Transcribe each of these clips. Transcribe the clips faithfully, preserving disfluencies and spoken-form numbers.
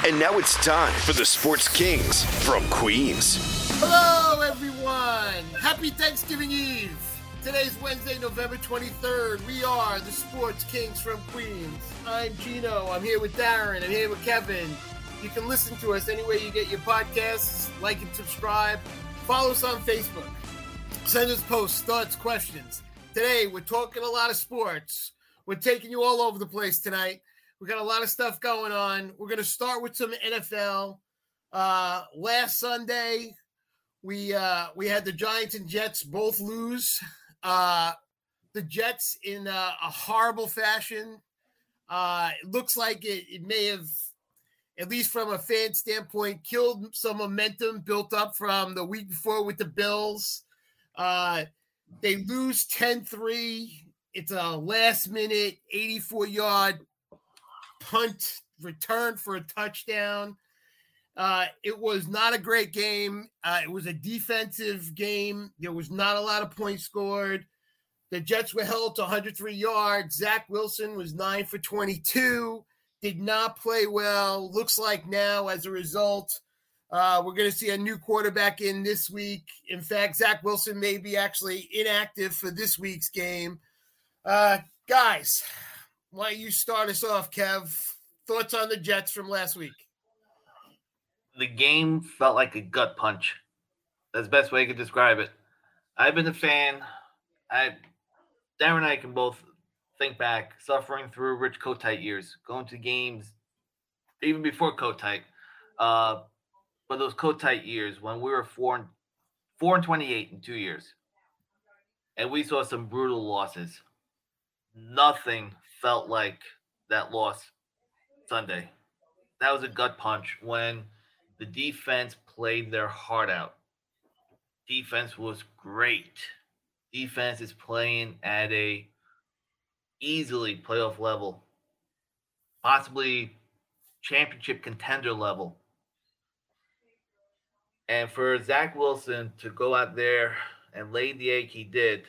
And now it's time for the Sports Kings from Queens. Hello, everyone. Happy Thanksgiving Eve. Today's Wednesday, November twenty-third. We are the Sports Kings from Queens. I'm Gino. I'm here with Darren. I'm here with Kevin. You can listen to us anywhere you get your podcasts. Like and subscribe. Follow us on Facebook. Send us posts, thoughts, questions. Today, we're talking a lot of sports. We're taking you all over the place tonight. We got a lot of stuff going on. We're going to start with some N F L. Uh, last Sunday, we uh, we had the Giants and Jets both lose. Uh, the Jets in a, a horrible fashion. Uh, it looks like it, it may have, at least from a fan standpoint, killed some momentum built up from the week before with the Bills. Uh, they lose ten three. It's a last-minute eighty-four-yard punt return for a touchdown. Uh, it was not a great game. Uh, it was a defensive game. There was not a lot of points scored. The Jets were held to one hundred three yards. Zach Wilson was nine for twenty-two. Did not play well. Looks like now, as a result, uh, we're going to see a new quarterback in this week. In fact, Zach Wilson may be actually inactive for this week's game. Uh, guys, why don't you start us off, Kev? Thoughts on the Jets from last week? The game felt like a gut punch. That's the best way I could describe it. I've been a fan. I, Darren and I can both think back, suffering through Rich Kotite years, going to games even before Kotite. Uh, but those Kotite years when we were four and four and twenty-eight in two years, and we saw some brutal losses. Nothing felt like that loss Sunday. That was a gut punch when the defense played their heart out. Defense was great. Defense is playing at a easily playoff level, possibly championship contender level. And for Zach Wilson to go out there and lay the egg he did,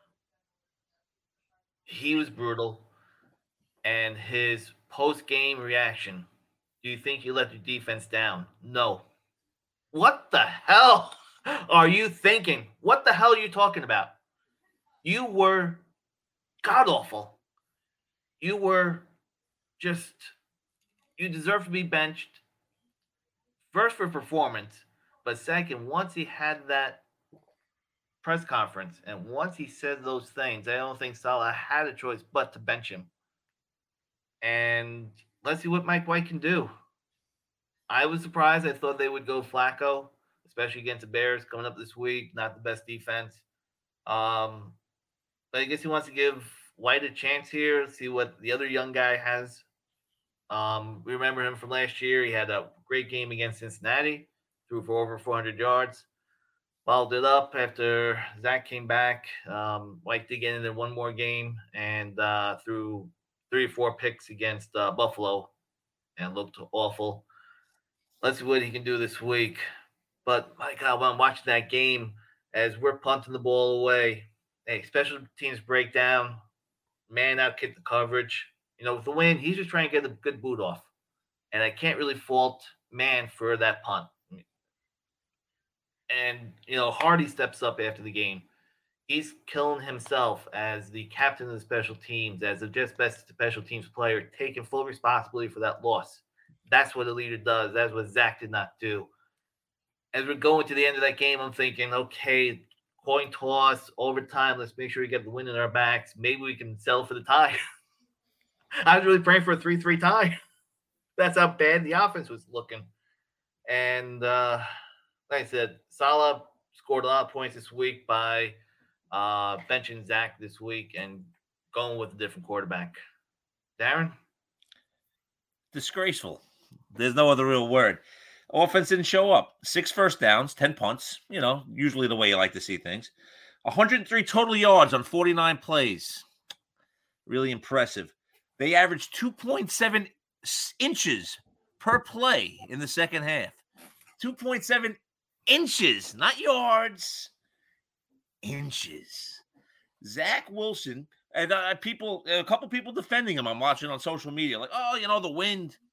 he was brutal. And his post-game reaction, do you think you let your defense down? No. What the hell are you thinking? What the hell are you talking about? You were god-awful. You were just, you deserve to be benched. First for performance, but second, once he had that press conference and once he said those things, I don't think Saleh had a choice but to bench him. And let's see what Mike White can do. I was surprised. I thought they would go Flacco, especially against the Bears coming up this week. Not the best defense. Um, but I guess he wants to give White a chance here, see what the other young guy has. Um, we remember him from last year. He had a great game against Cincinnati, threw for over four hundred yards. Followed it up after Zach came back. Um, White did get in there one more game and uh, threw three or four picks against uh, Buffalo and looked awful. Let's see what he can do this week. But, my God, when I'm watching that game, as we're punting the ball away, hey, special teams break down, man out kick the coverage. You know, with the win, he's just trying to get a good boot off. And I can't really fault man for that punt. And, you know, Hardy steps up after the game. He's killing himself as the captain of the special teams, as the Jets' best special teams player, taking full responsibility for that loss. That's what a leader does. That's what Zach did not do. As we're going to the end of that game, I'm thinking, okay, coin toss, overtime, let's make sure we get the win in our backs. Maybe we can settle for the tie. I was really praying for a three three tie. That's how bad the offense was looking. And uh, like I said, Saleh scored a lot of points this week by – Uh, benching Zach this week and going with a different quarterback. Darren? Disgraceful. There's no other real word. Offense didn't show up. Six first downs, ten punts. You know, usually the way you like to see things. one hundred three total yards on forty-nine plays. Really impressive. They averaged two point seven inches per play in the second half. two point seven inches, not yards. Inches. Zach Wilson, and uh, people, a couple people defending him. I'm watching on social media, like, oh, you know, the wind.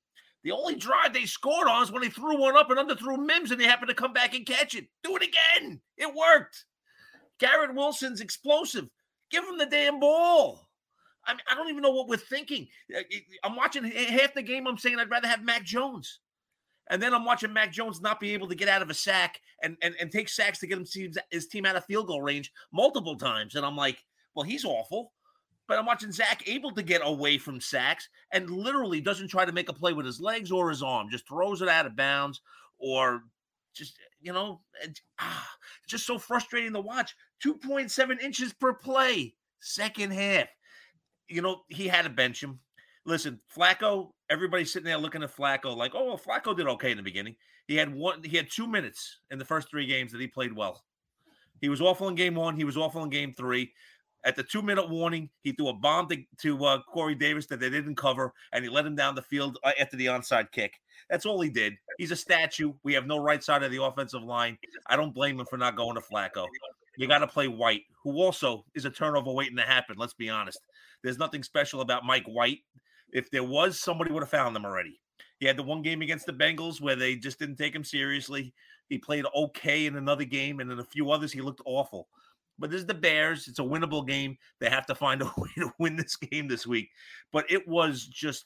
The only drive they scored on is when they threw one up and underthrew Mims, and they happened to come back and catch it. Do it again. It worked. Garrett Wilson's explosive. Give him the damn ball. I mean, I don't even know what we're thinking. I'm watching half the game. I'm saying I'd rather have Mac Jones. And then I'm watching Mac Jones not be able to get out of a sack and, and, and take sacks to get him his team out of field goal range multiple times. And I'm like, well, he's awful. But I'm watching Zach able to get away from sacks and literally doesn't try to make a play with his legs or his arm, just throws it out of bounds or just, you know, ah, just so frustrating to watch. two point seven inches per play, second half. You know, he had to bench him. Listen, Flacco, everybody's sitting there looking at Flacco like, oh, well, Flacco did okay in the beginning. He had one, he had two minutes in the first three games that he played well. He was awful in game one. He was awful in game three. At the two-minute warning, he threw a bomb to, to uh, Corey Davis that they didn't cover, and he let him down the field uh, after the onside kick. That's all he did. He's a statue. We have no right side of the offensive line. I don't blame him for not going to Flacco. You got to play White, who also is a turnover waiting to happen, let's be honest. There's nothing special about Mike White. If there was, somebody would have found him already. He had the one game against the Bengals where they just didn't take him seriously. He played okay in another game, and in a few others, he looked awful. But this is the Bears. It's a winnable game. They have to find a way to win this game this week. But it was just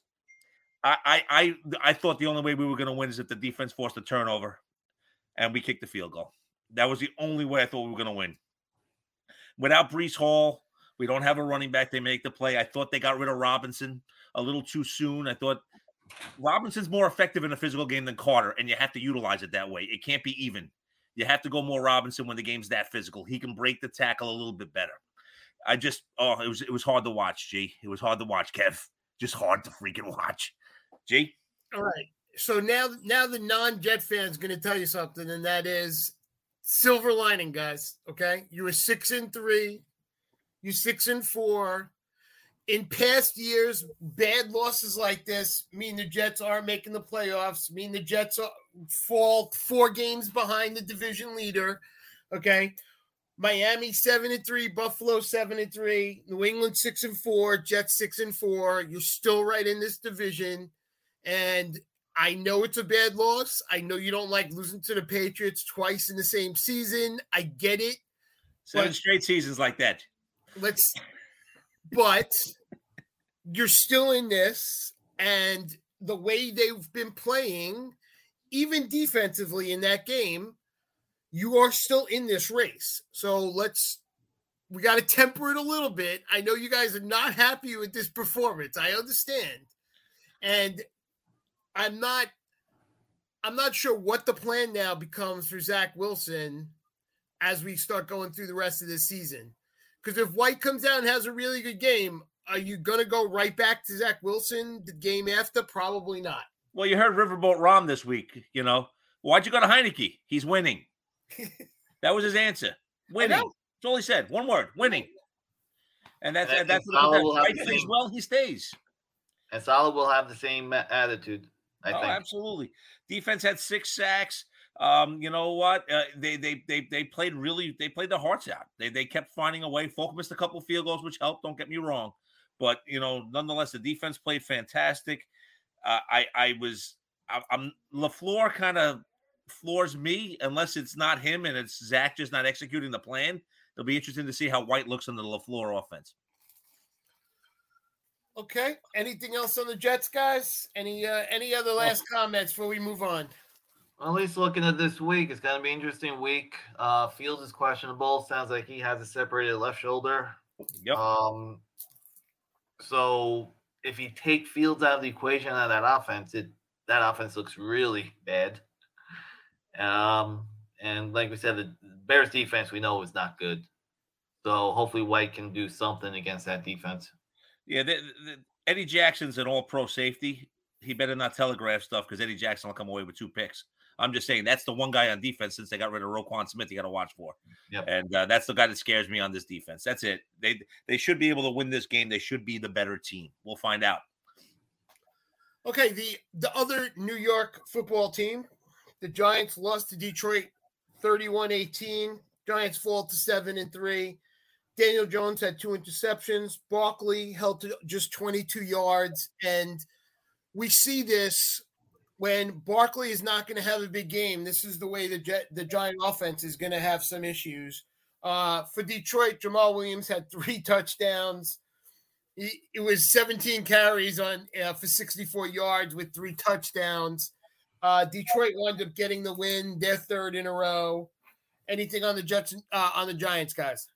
I I I, I thought the only way we were going to win is if the defense forced a turnover and we kicked the field goal. That was the only way I thought we were going to win. Without Breece Hall, we don't have a running back. They make the play. I thought they got rid of Robinson a little too soon. I thought Robinson's more effective in a physical game than Carter, and you have to utilize it that way. It can't be even. You have to go more Robinson when the game's that physical. He can break the tackle a little bit better. I just, oh, it was it was hard to watch, G. It was hard to watch, Kev. Just hard to freaking watch. G? All right. So now, now the non-Jet fan's going to tell you something, and that is silver lining, guys, okay? You were six and three. You six and four. In past years, bad losses like this mean the Jets aren't making the playoffs, mean the Jets are, fall four games behind the division leader, okay? Miami seven and three, Buffalo seven and three, New England six and four, Jets six and four. You're still right in this division, and I know it's a bad loss. I know you don't like losing to the Patriots twice in the same season. I get it. Seven straight seasons like that. Let's, but you're still in this, and the way they've been playing, even defensively in that game, you are still in this race. So let's, we got to temper it a little bit. I know you guys are not happy with this performance. I understand. And I'm not, I'm not sure what the plan now becomes for Zach Wilson as we start going through the rest of this season. Because if White comes out and has a really good game, are you going to go right back to Zach Wilson the game after? Probably not. Well, you heard Riverboat Rom this week, you know. Why'd you go to Heineke? He's winning. That was his answer. Winning. That's all he said. One word, winning. And that's and that's what White plays well, he stays. And Saleh will have the same attitude, I oh, think. Absolutely. Defense had six sacks. Um, you know what? Uh, they they they they played really. They played their hearts out. They they kept finding a way. Folk missed a couple of field goals, which helped. Don't get me wrong, but you know, nonetheless, the defense played fantastic. Uh, I I was I, I'm LaFleur kind of floors me unless it's not him and it's Zach just not executing the plan. It'll be interesting to see how White looks in the LaFleur offense. Okay. Anything else on the Jets, guys? Any uh, any other last oh. comments before we move on? Well, at least looking at this week, it's going to be an interesting week. Uh, Fields is questionable. Sounds like he has a separated left shoulder. Yep. Um, so if you take Fields out of the equation out of that offense, it that offense looks really bad. Um, and like we said, the Bears defense we know is not good. So hopefully White can do something against that defense. Yeah, the, the, Eddie Jackson's an all-pro safety. He better not telegraph stuff because Eddie Jackson will come away with two picks. I'm just saying that's the one guy on defense since they got rid of Roquan Smith you got to watch for. Yep. And uh, that's the guy that scares me on this defense. That's it. They they should be able to win this game. They should be the better team. We'll find out. Okay, the, the other New York football team, the Giants lost to Detroit thirty-one eighteen. Giants fall to seven and three. Daniel Jones had two interceptions. Barkley held to just twenty-two yards. And we see this when Barkley is not going to have a big game, this is the way the Jet, the Giant offense is going to have some issues. Uh, for Detroit, Jamal Williams had three touchdowns. He, it was seventeen carries on uh, for sixty-four yards with three touchdowns. Uh, Detroit wound up getting the win, their third in a row. Anything on the Jets, uh, on the Giants, guys?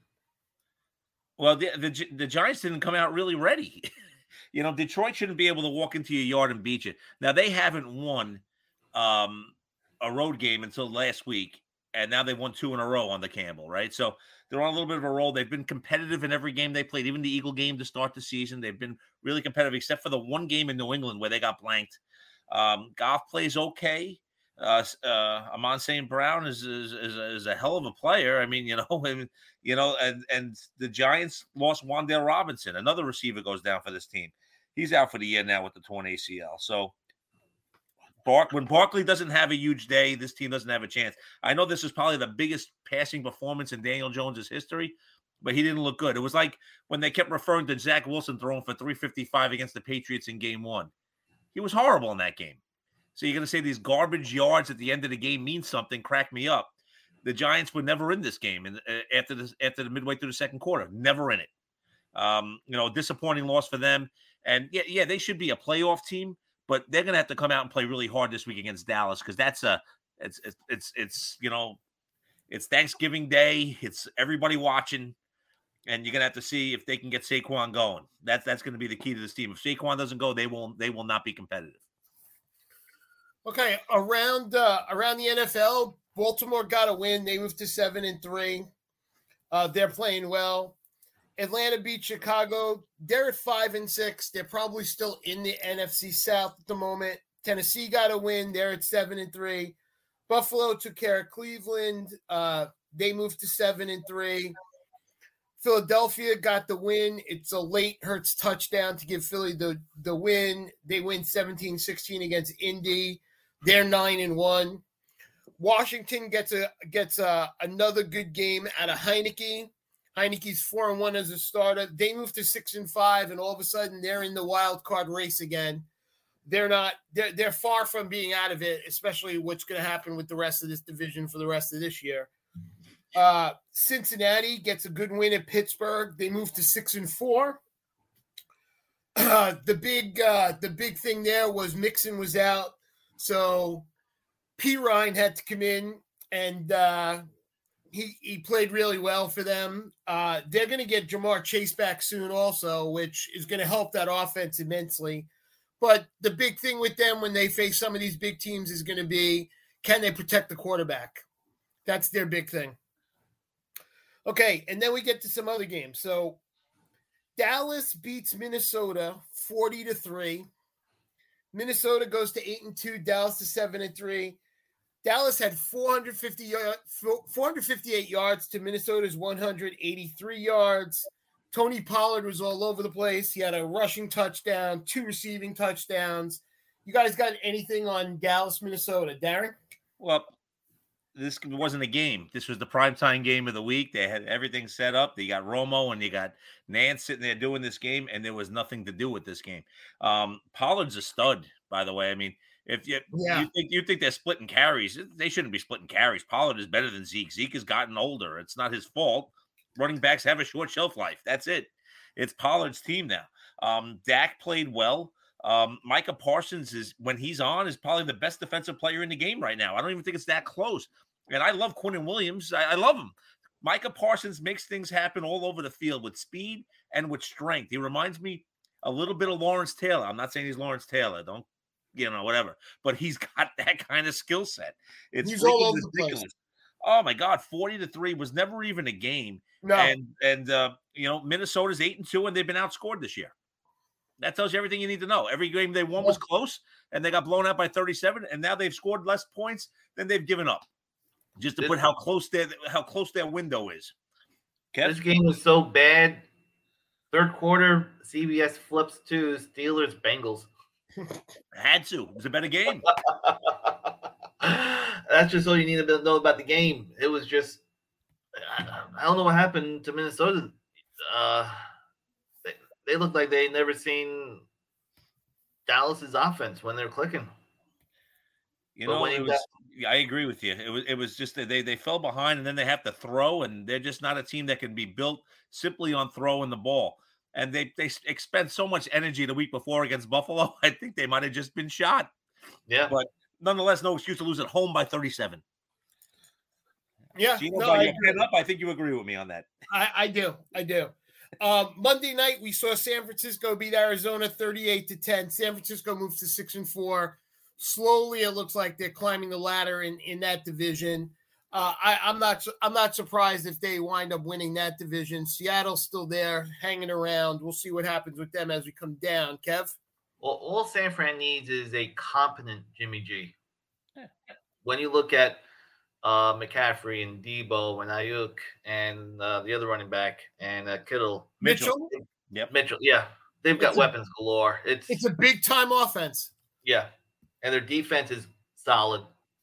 Well, the, the the Giants didn't come out really ready. You know, Detroit shouldn't be able to walk into your yard and beat you. Now, they haven't won um, a road game until last week, and now they've won two in a row on the Campbell, right? So they're on a little bit of a roll. They've been competitive in every game they played, even the Eagle game to start the season. They've been really competitive, except for the one game in New England where they got blanked. Um, Goff plays okay. Uh, uh, Amon Saint Brown is, is is is a hell of a player. I mean, you know, and you know, and and the Giants lost Wan'Dale Robinson, another receiver goes down for this team. He's out for the year now with the torn A C L. So, Bark when Barkley doesn't have a huge day, this team doesn't have a chance. I know this is probably the biggest passing performance in Daniel Jones's history, but he didn't look good. It was like when they kept referring to Zach Wilson throwing for three fifty-five against the Patriots in Game One. He was horrible in that game. So you're going to say these garbage yards at the end of the game mean something, crack me up. The Giants were never in this game and uh, after the, after the midway through the second quarter, never in it. Um, you know, disappointing loss for them. And yeah, yeah, they should be a playoff team, but they're going to have to come out and play really hard this week against Dallas because that's a, it's, it's, it's, it's, you know, it's Thanksgiving Day. It's everybody watching, and you're going to have to see if they can get Saquon going. That's, that's going to be the key to this team. If Saquon doesn't go, they will, they will not be competitive. Okay, around uh, around the N F L, Baltimore got a win. They moved to seven and three. Uh, they're playing well. Atlanta beat Chicago. They're at five and six. They're probably still in the N F C South at the moment. Tennessee got a win. They're at seven and three. Buffalo took care of Cleveland. Uh, they moved to seven and three. Philadelphia got the win. It's a late Hurts touchdown to give Philly the, the win. They win seventeen sixteen against Indy. They're nine and one. Washington gets a gets a, another good game out of Heineke. Heineke's four and one as a starter. They move to six and five, and all of a sudden they're in the wild card race again. They're not. They're they're far from being out of it, especially what's going to happen with the rest of this division for the rest of this year. Uh, Cincinnati gets a good win at Pittsburgh. They move to six and four. Uh, the big uh, the big thing there was Mixon was out. So P. Ryan had to come in, and uh, he he played really well for them. Uh, they're going to get Jamar Chase back soon also, which is going to help that offense immensely. But the big thing with them when they face some of these big teams is going to be, can they protect the quarterback? That's their big thing. Okay, and then we get to some other games. So Dallas beats Minnesota forty to three. Minnesota goes to eight and two, Dallas to seven and three. Dallas had four hundred fifty, four hundred fifty-eight yards to Minnesota's one hundred eighty-three yards. Tony Pollard was all over the place. He had a rushing touchdown, two receiving touchdowns. You guys got anything on Dallas, Minnesota? Darren? Well, this wasn't a game. This was the primetime game of the week. They had everything set up. They got Romo and you got Nance sitting there doing this game, and there was nothing to do with this game. Um, Pollard's a stud, by the way. I mean, if you, yeah. you think you think they're splitting carries, they shouldn't be splitting carries. Pollard is better than Zeke. Zeke has gotten older. It's not his fault. Running backs have a short shelf life. That's it. It's Pollard's team now. Um, Dak played well. Um, Micah Parsons is, when he's on, is probably the best defensive player in the game right now. I don't even think it's that close. And I love Quinnen Williams. I, I love him. Micah Parsons makes things happen all over the field with speed and with strength. He reminds me a little bit of Lawrence Taylor. I'm not saying he's Lawrence Taylor. Don't, you know, whatever. But he's got that kind of skill set. It's he's all over ridiculous. The place. Oh, my God. forty to three was never even a game. No. And, and uh, you know, Minnesota's eight and two, and they've been outscored this year. That tells you everything you need to know. Every game they won was close, and they got blown out by thirty-seven, and now they've scored less points than they've given up. Just to this, put how close their how close their window is. Kev? This game was so bad. Third quarter, C B S flips to Steelers Bengals. Had to. It was a better game. That's just all you need to know about the game. It was just, I don't know what happened to Minnesota. Uh, they, they look like they never seen Dallas's offense when they're clicking. You But know, when it you was. got- Yeah, I agree with you. It was. It was just that they they fell behind, and then they have to throw, and they're just not a team that can be built simply on throwing the ball. And they they s- expend so much energy the week before against Buffalo. I think they might have just been shot. Yeah. But nonetheless, no excuse to lose at home by thirty-seven. Yeah, Gino, no, by I your agree. pen up, I think you agree with me on that. I, I do. I do. Um, Monday night, we saw San Francisco beat Arizona thirty-eight to ten. San Francisco moves to six and four. Slowly, it looks like they're climbing the ladder in, in that division. Uh, I, I'm not I'm not surprised if they wind up winning that division. Seattle's still there, hanging around. We'll see what happens with them as we come down. Kev? Well, all San Fran needs is a competent Jimmy G. Yeah. When you look at uh, McCaffrey and Debo and Ayuk and uh, the other running back and uh, Kittle, Mitchell? Yep. Mitchell, yeah, they've got It's a- weapons galore. It's, It's a big-time offense. yeah, and their defense is solid.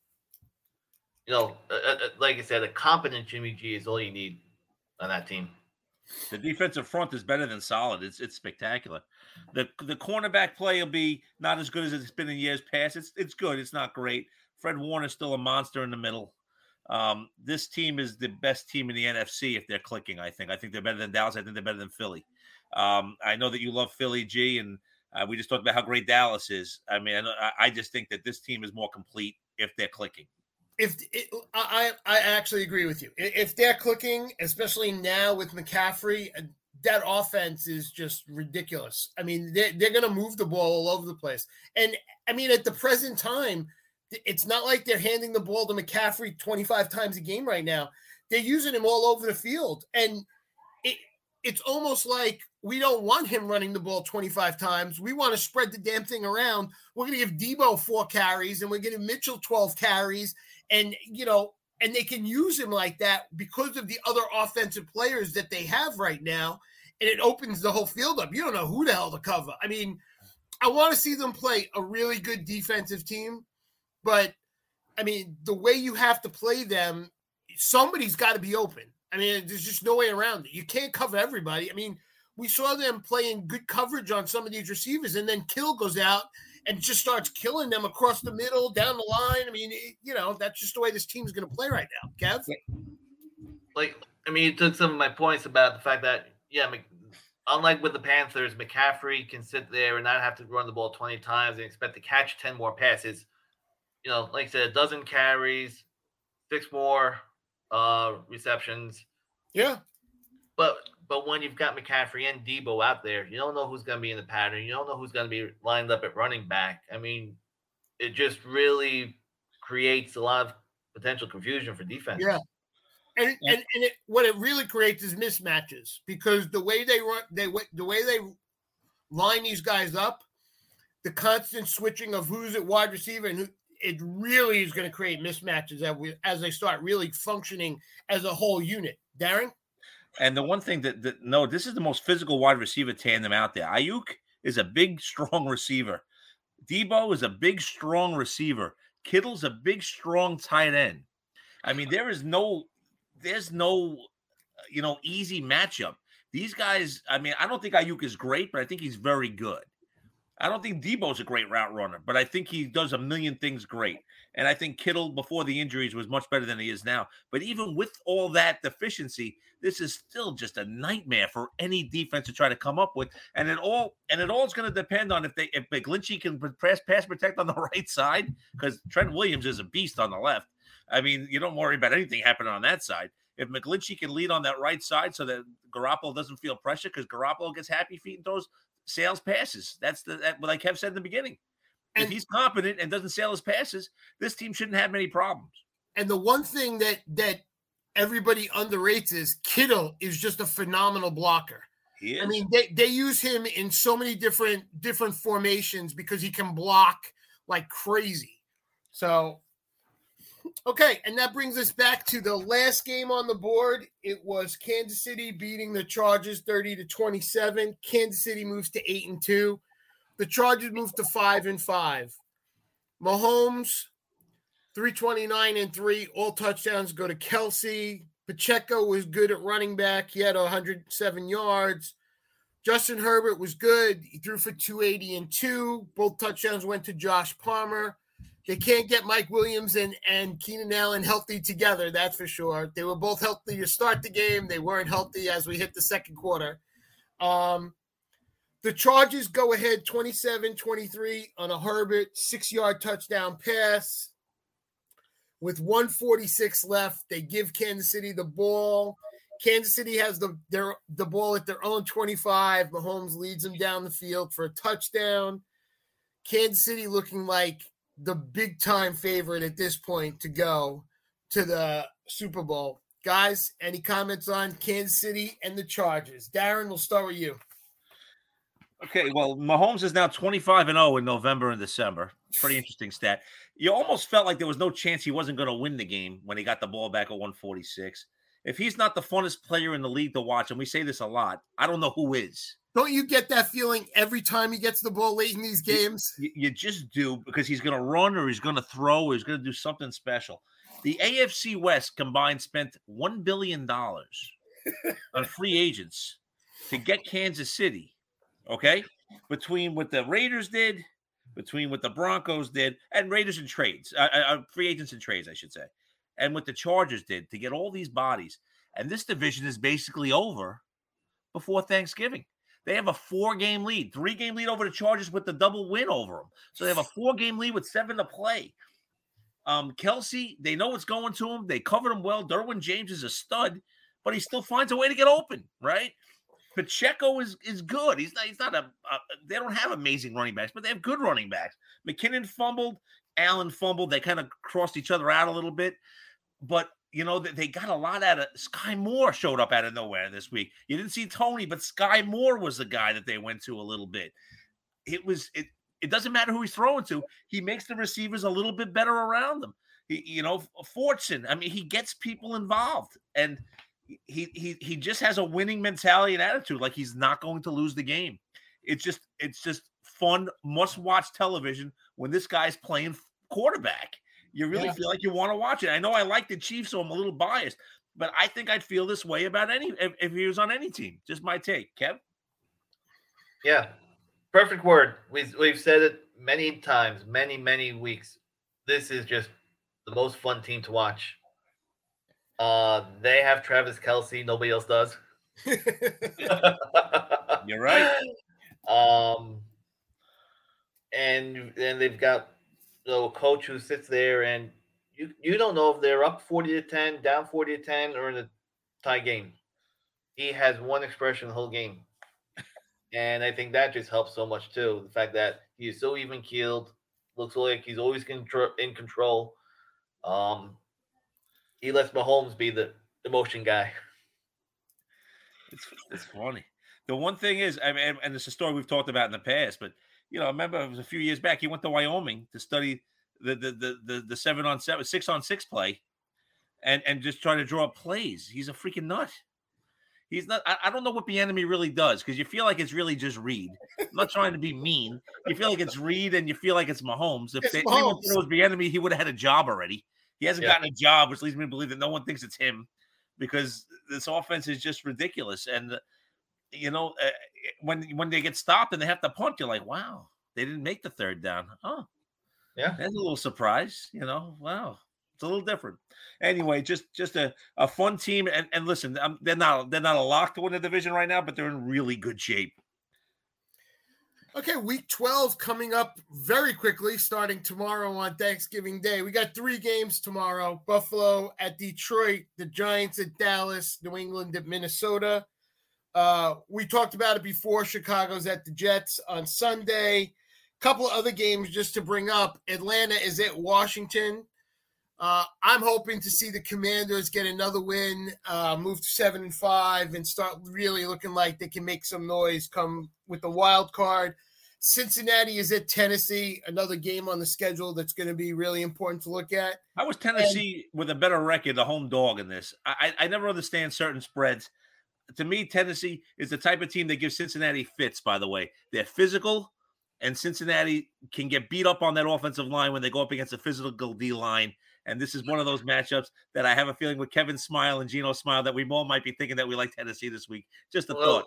You know, uh, uh, like I said, a competent Jimmy G is all you need on that team. The defensive front is better than solid. It's it's spectacular. The the cornerback play will be not as good as it's been in years past. It's it's good. It's not great. Fred Warner's still a monster in the middle. Um, this team is the best team in the N F C if they're clicking, I think. I think they're better than Dallas. I think they're better than Philly. Um, I know that you love Philly, G, and uh, we just talked about how great Dallas is. I mean, I, I just think that this team is more complete if they're clicking. If it, I, I actually agree with you. If they're clicking, especially now with McCaffrey, that offense is just ridiculous. I mean, they're, they're going to move the ball all over the place. And, I mean, at the present time, it's not like they're handing the ball to McCaffrey twenty-five times a game right now. They're using him all over the field. And it it's almost like we don't want him running the ball twenty-five times. We want to spread the damn thing around. We're going to give Debo four carries, and we're going to give Mitchell twelve carries. And, you know, and they can use him like that because of the other offensive players that they have right now. And it opens the whole field up. You don't know who the hell to cover. I mean, I want to see them play a really good defensive team. But, I mean, the way you have to play them, somebody's got to be open. I mean, there's just no way around it. You can't cover everybody. I mean, we saw them playing good coverage on some of these receivers, and then Kittle goes out and just starts killing them across the middle, down the line. I mean, it, you know, that's just the way this team's going to play right now. Kev? Like, I mean, you took some of my points about the fact that, yeah, Mc, unlike with the Panthers, McCaffrey can sit there and not have to run the ball twenty times and expect to catch ten more passes. You know, like I said, a dozen carries, six more uh, receptions. Yeah. But but when you've got McCaffrey and Debo out there, you don't know who's going to be in the pattern. You don't know who's going to be lined up at running back. I mean, it just really creates a lot of potential confusion for defense. Yeah. And and, and it, what it really creates is mismatches because the way they run, they the way they line these guys up, the constant switching of who's at wide receiver and who, it really is going to create mismatches as, we, as they start really functioning as a whole unit. Darren? And the one thing that, that no, this is the most physical wide receiver tandem out there. Ayuk is a big, strong receiver. Debo is a big, strong receiver. Kittle's a big, strong tight end. I mean, there is no, there's no, you know, easy matchup. These guys, I mean, I don't think Ayuk is great, but I think he's very good. I don't think Debo's a great route runner, but I think he does a million things great. And I think Kittle, before the injuries, was much better than he is now. But even with all that deficiency, this is still just a nightmare for any defense to try to come up with. And it all and it all is going to depend on if they if McGlinchey can pass pass protect on the right side, because Trent Williams is a beast on the left. I mean, you don't worry about anything happening on that side. If McGlinchey can lead on that right side so that Garoppolo doesn't feel pressure, because Garoppolo gets happy feet and throws sales passes. That's the that, like Kev said in the beginning. And, if he's competent and doesn't sail his passes, this team shouldn't have many problems. And the one thing that that everybody underrates is Kittle is just a phenomenal blocker. He is. I mean, they, they use him in so many different different formations because he can block like crazy. So, okay, and that brings us back to the last game on the board. It was Kansas City beating the Chargers thirty to twenty-seven. Kansas City moves to eight and two. The Chargers move to five and five. Mahomes, three twenty-nine and three. All touchdowns go to Kelsey. Pacheco was good at running back. He had one hundred seven yards. Justin Herbert was good. He threw for two eighty and two. Both touchdowns went to Josh Palmer. they can't get Mike Williams and, and Keenan Allen healthy together, that's for sure. They were both healthy to start the game. They weren't healthy as we hit the second quarter. Um, the Chargers go ahead twenty-seven twenty-three on a Herbert six-yard touchdown pass. With one forty-six left, they give Kansas City the ball. Kansas City has the their the ball at their own twenty-five. Mahomes leads them down the field for a touchdown. Kansas City looking like the big-time favorite at this point to go to the Super Bowl. Guys, any comments on Kansas City and the Chargers? Darren, we'll start with you. Okay, well, Mahomes is now twenty-five and oh in November and December. Pretty interesting stat. You almost felt like there was no chance he wasn't going to win the game when he got the ball back at one forty-six. If he's not the funnest player in the league to watch, and we say this a lot, I don't know who is. Don't you get that feeling every time he gets the ball late in these games? You, you just do, because he's going to run or he's going to throw or he's going to do something special. The A F C West combined spent one billion dollars on free agents to get Kansas City, okay? Between what the Raiders did, between what the Broncos did, and Raiders and trades, uh, uh, free agents and trades, I should say, and what the Chargers did to get all these bodies. And this division is basically over before Thanksgiving. They have a four-game lead, three-game lead over the Chargers with the double win over them. So they have a four-game lead with seven to play. Um, Kelsey, they know what's going to him. They covered him well. Derwin James is a stud, but he still finds a way to get open, right? Pacheco is is good. He's not. He's not a, a. They don't have amazing running backs, but they have good running backs. McKinnon fumbled. Allen fumbled. They kind of crossed each other out a little bit, but you know they got a lot out of. Sky Moore showed up out of nowhere this week. You didn't see Tony, but Sky Moore was the guy that they went to a little bit. It was it. It doesn't matter who he's throwing to. He makes the receivers a little bit better around them. He, you know, Fortune. I mean, he gets people involved, and he he he just has a winning mentality and attitude. Like he's not going to lose the game. It's just it's just fun, must-watch television when this guy's playing quarterback. You really yeah. feel like you want to watch it. I know I like the Chiefs, so I'm a little biased, but I think I'd feel this way about any if, if he was on any team. Just my take, Kev. Yeah. Perfect word. We've, we've said it many times, many, many weeks. This is just the most fun team to watch. Uh, they have Travis Kelce. Nobody else does. You're right. Um, and then they've got you know, a coach who sits there, and you, you don't know if they're up forty to ten, down forty to ten, or in a tie game. He has one expression the whole game. And I think that just helps so much too. The fact that he is so even keeled, looks like he's always in control. Um, he lets Mahomes be the emotion guy. It's it's funny. The one thing is, I mean, and it's a story we've talked about in the past, but you know, I remember it was a few years back. He went to Wyoming to study the the the the, the seven on seven, six on six play, and and just try to draw up plays. He's a freaking nut. He's not. I, I don't know what the enemy really does because you feel like it's really just Reed. I'm not trying to be mean. You feel like it's Reed, and you feel like it's Mahomes. If they, anyone thought it was the enemy, he would have had a job already. He hasn't yeah. gotten a job, which leads me to believe that no one thinks it's him because this offense is just ridiculous. And you know, uh, when when they get stopped and they have to punt, you're like, wow, they didn't make the third down. Oh, yeah, that's a little surprise. You know, wow. It's a little different. Anyway, just just a, a fun team. And, and listen, um, they're not they're not a lock to win the division right now, but they're in really good shape. Okay, week twelve coming up very quickly, starting tomorrow on Thanksgiving Day. We got three games tomorrow. Buffalo at Detroit, the Giants at Dallas, New England at Minnesota. Uh, we talked about it before. Chicago's at the Jets on Sunday. Couple of other games just to bring up. Atlanta is at Washington. Uh, I'm hoping to see the Commanders get another win, uh, move to seven and five, and start really looking like they can make some noise come with the wild card. Cincinnati is at Tennessee, another game on the schedule that's going to be really important to look at. How was Tennessee and, with a better record, the home dog in this? I, I never understand certain spreads. To me, Tennessee is the type of team that gives Cincinnati fits, by the way. They're physical, and Cincinnati can get beat up on that offensive line when they go up against a physical D line. And this is one of those matchups that I have a feeling with Kevin Smile and Geno Smile that we all might be thinking that we like Tennessee this week. Just a well, thought.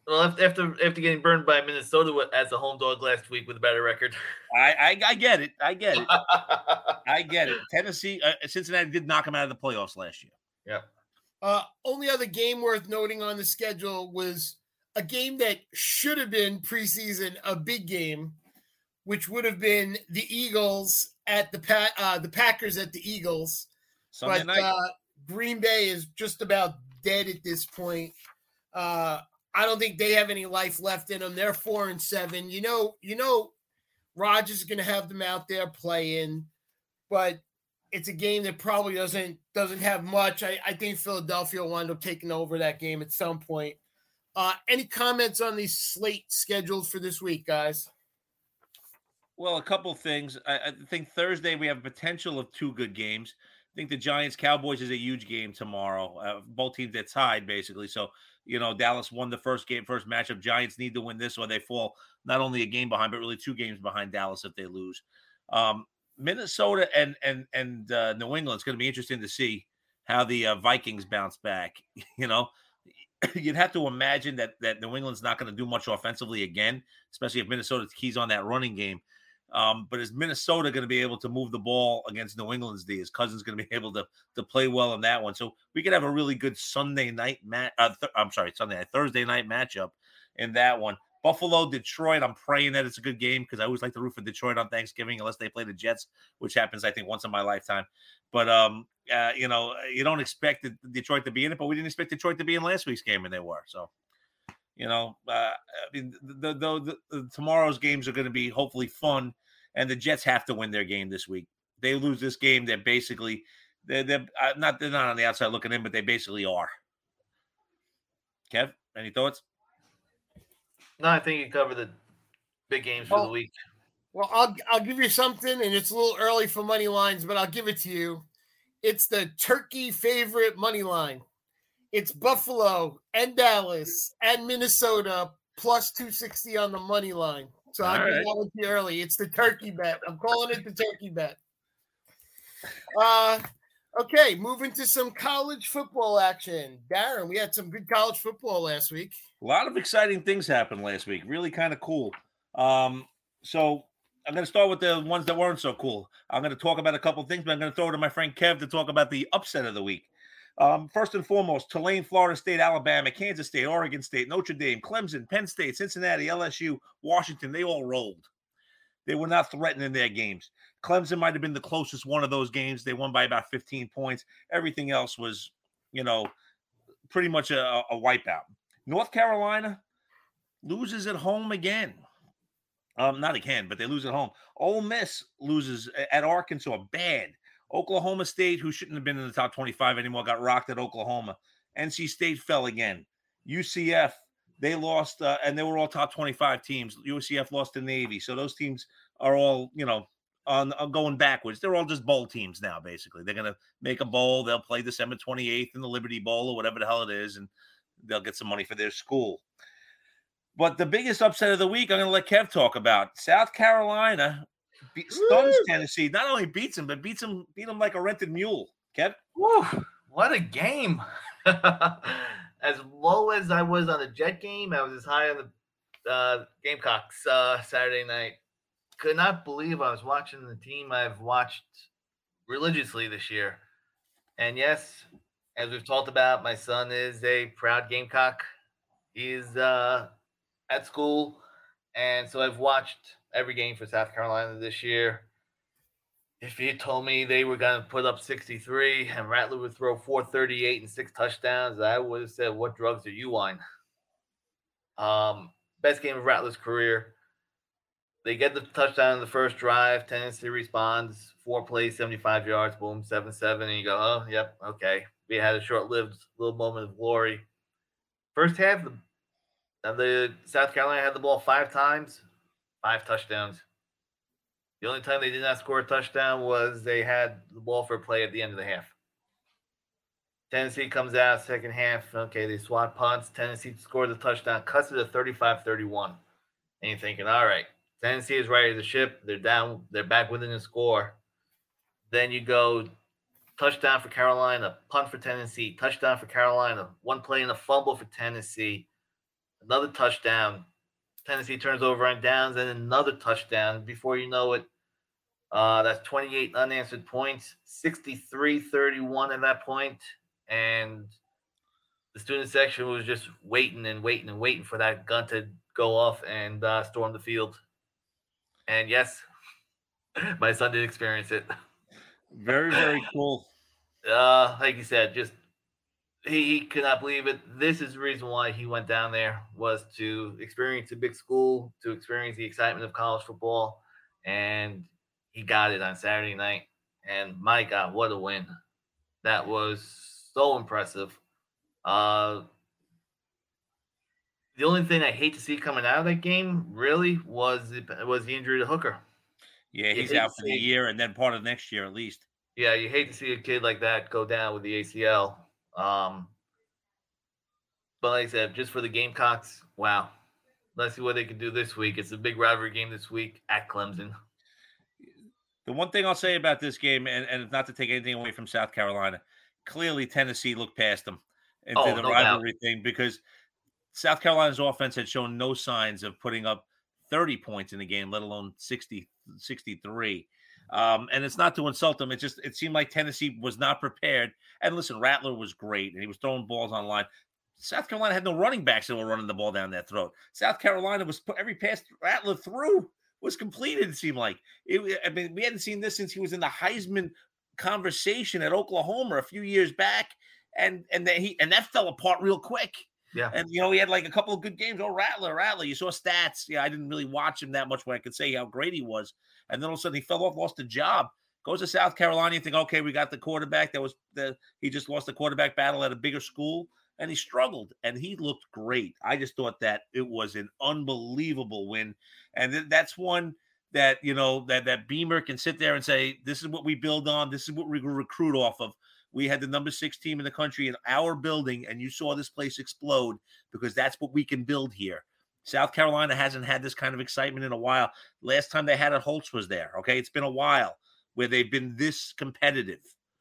Well, after after getting burned by Minnesota as a home dog last week with a better record. I I, I get it. I get it. I get it. Tennessee, uh, Cincinnati did knock them out of the playoffs last year. Yeah. Uh, only other game worth noting on the schedule was a game that should have been preseason, a big game, which would have been the Eagles at the pa- uh, the Packers at the Eagles. Sunday but night. Uh, Green Bay is just about dead at this point. Uh, I don't think they have any life left in them. They're four and seven. You know, you know, Rodgers is going to have them out there playing, but it's a game that probably doesn't doesn't have much. I, I think Philadelphia will wind up taking over that game at some point. Uh, any comments on the slate scheduled for this week, guys? Well, a couple things. I, I think Thursday we have potential of two good games. I think the Giants Cowboys is a huge game tomorrow. Uh, both teams are tied basically. So, you know, Dallas won the first game, first matchup. Giants need to win this or they fall not only a game behind, but really two games behind Dallas if they lose. Um, Minnesota and and and uh, New England, it's going to be interesting to see how the uh, Vikings bounce back. You know, you'd have to imagine that that New England's not going to do much offensively again, especially if Minnesota keys on that running game. Um, but is Minnesota going to be able to move the ball against New England's D? Is Cousins going to be able to to play well in that one? So we could have a really good Sunday night match. Uh, th- I'm sorry, Sunday night, Thursday night matchup in that one. Buffalo, Detroit. I'm praying that it's a good game because I always like to root for Detroit on Thanksgiving, unless they play the Jets, which happens I think once in my lifetime. But um, uh, you know, you don't expect Detroit to be in it, but we didn't expect Detroit to be in last week's game, and they were. So. You know, uh, I mean, the, the, the, the tomorrow's games are going to be hopefully fun, and the Jets have to win their game this week. They lose this game, they're basically they're, they're uh, not they're not on the outside looking in, but they basically are. Kev, any thoughts? No, I think you covered the big games for well, the week. Well, I'll I'll give you something, and it's a little early for money lines, but I'll give it to you. It's the turkey favorite money line. It's Buffalo and Dallas and Minnesota plus two sixty on the money line. So I'll give that one to you early. It's the turkey bet. I'm calling it the turkey bet. Uh, okay, moving to some college football action. Darren, we had some good college football last week. A lot of exciting things happened last week. Really kind of cool. Um, so I'm going to start with the ones that weren't so cool. I'm going to talk about a couple of things, but I'm going to throw it to my friend Kev to talk about the upset of the week. Um, first and foremost, Tulane, Florida State, Alabama, Kansas State, Oregon State, Notre Dame, Clemson, Penn State, Cincinnati, L S U, Washington, they all rolled. They were not threatening their games. Clemson might have been the closest one of those games. They won by about fifteen points. Everything else was, you know, pretty much a, a wipeout. North Carolina loses at home again. Um, not again, but they lose at home. Ole Miss loses at Arkansas bad. Oklahoma State, who shouldn't have been in the top twenty-five anymore, got rocked at Oklahoma. N C State fell again. U C F, they lost, uh, and they were all top twenty-five teams. U C F lost to Navy. So those teams are all, you know, on, on going backwards. They're all just bowl teams now, basically. They're going to make a bowl. They'll play December twenty-eighth in the Liberty Bowl or whatever the hell it is, and they'll get some money for their school. But the biggest upset of the week, I'm going to let Kev talk about. South Carolina Be- stuns Tennessee. Not only beats them, but beats them, beat them like a rented mule. Kev? Woo, what a game. As low as I was on the Jet game, I was as high on the uh, Gamecocks uh, Saturday night. Could not believe I was watching the team I've watched religiously this year. And yes, as we've talked about, my son is a proud Gamecock. He's uh, at school, and so I've watched every game for South Carolina this year. If you told me they were going to put up sixty-three and Rattler would throw four thirty-eight and six touchdowns, I would have said, what drugs are you on? Um, best game of Rattler's career. They get the touchdown in the first drive. Tennessee responds. Four plays, seventy-five yards, boom, seven seven. And you go, oh, yep, okay. We had a short-lived little moment of glory. First half, the, the South Carolina had the ball five times, five touchdowns. The only time they did not score a touchdown was they had the ball for a play at the end of the half. Tennessee comes out second half. Okay, they swat punts. Tennessee scores a touchdown, cuts it to thirty-five thirty-one. And you're thinking, all right, Tennessee is ready to ship. They're down. They're back within the score. Then you go touchdown for Carolina, punt for Tennessee, touchdown for Carolina, one play and a fumble for Tennessee. another touchdown. Tennessee turns over on downs and another touchdown. Before you know it, uh, that's twenty-eight unanswered points, sixty-three thirty-one at that point. And the student section was just waiting and waiting and waiting for that gun to go off and uh, storm the field. And yes, my son did experience it. Very, very cool. Uh, like you said, just he, he could not believe it. This is the reason why he went down there, was to experience a big school, to experience the excitement of college football, and he got it on Saturday night. And my God, what a win! That was so impressive. Uh, the only thing I hate to see coming out of that game really was the, was the injury to Hooker. Yeah, he's out for the year and then part of next year at least. Yeah, you hate to see a kid like that go down with the A C L. Um, but like I said, just for the Gamecocks, wow. Let's see what they can do this week. It's a big rivalry game this week at Clemson. The one thing I'll say about this game, and, and not to take anything away from South Carolina, clearly Tennessee looked past them into Oh, the no rivalry doubt. thing, because South Carolina's offense had shown no signs of putting up thirty points in the game, let alone sixty, sixty-three. Um, and it's not to insult them. It just, it seemed like Tennessee was not prepared. And listen, Rattler was great, and he was throwing balls on line. South Carolina had no running backs that were running the ball down their throat. South Carolina was put every pass Rattler threw was completed. It seemed like it. I mean, we hadn't seen this since he was in the Heisman conversation at Oklahoma a few years back, and and that he and that fell apart real quick. Yeah. And, you know, he had like a couple of good games. Oh, Rattler, Rattler. You saw stats. Yeah, I didn't really watch him that much where I could say how great he was. And then all of a sudden he fell off, lost a job. Goes to South Carolina. You think, okay, we got the quarterback. That was the he just lost the quarterback battle at a bigger school, and he struggled. And he looked great. I just thought that it was an unbelievable win. And th- that's one that, you know, that, that Beamer can sit there and say, this is what we build on. This is what we recruit off of. We had the number six team in the country in our building, and you saw this place explode because that's what we can build here. South Carolina hasn't had this kind of excitement in a while. Last time they had it, Holtz was there. Okay, it's been a while where they've been this competitive,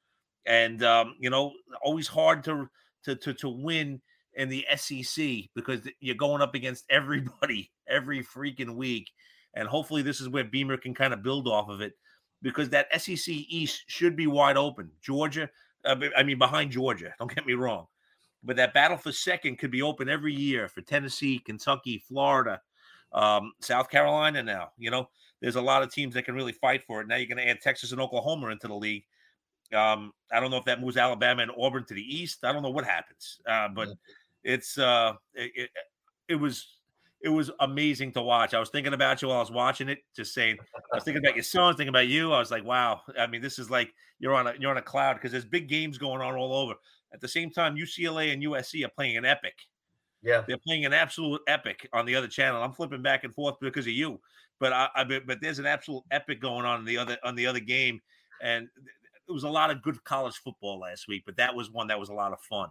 and um, you know, always hard to to to to win in the S E C because you're going up against everybody every freaking week, and hopefully this is where Beamer can kind of build off of it, because that S E C East should be wide open. Georgia. I mean, behind Georgia, don't get me wrong. But that battle for second could be open every year for Tennessee, Kentucky, Florida, um, South Carolina now. You know, there's a lot of teams that can really fight for it. Now you're going to add Texas and Oklahoma into the league. Um, I don't know if that moves Alabama and Auburn to the east. I don't know what happens. Uh, but it's uh, it, it, it was it was amazing to watch. I was thinking about you while I was watching it, just saying, I was thinking about your son, thinking about you. I was like, wow. I mean, this is like you're on a you're on a cloud because there's big games going on all over. At the same time, U C L A and U S C are playing an epic. Yeah, they're playing an absolute epic on the other channel. I'm flipping back and forth because of you, but I, I but there's an absolute epic going on in the other on the other game, and it was a lot of good college football last week. But that was one that was a lot of fun.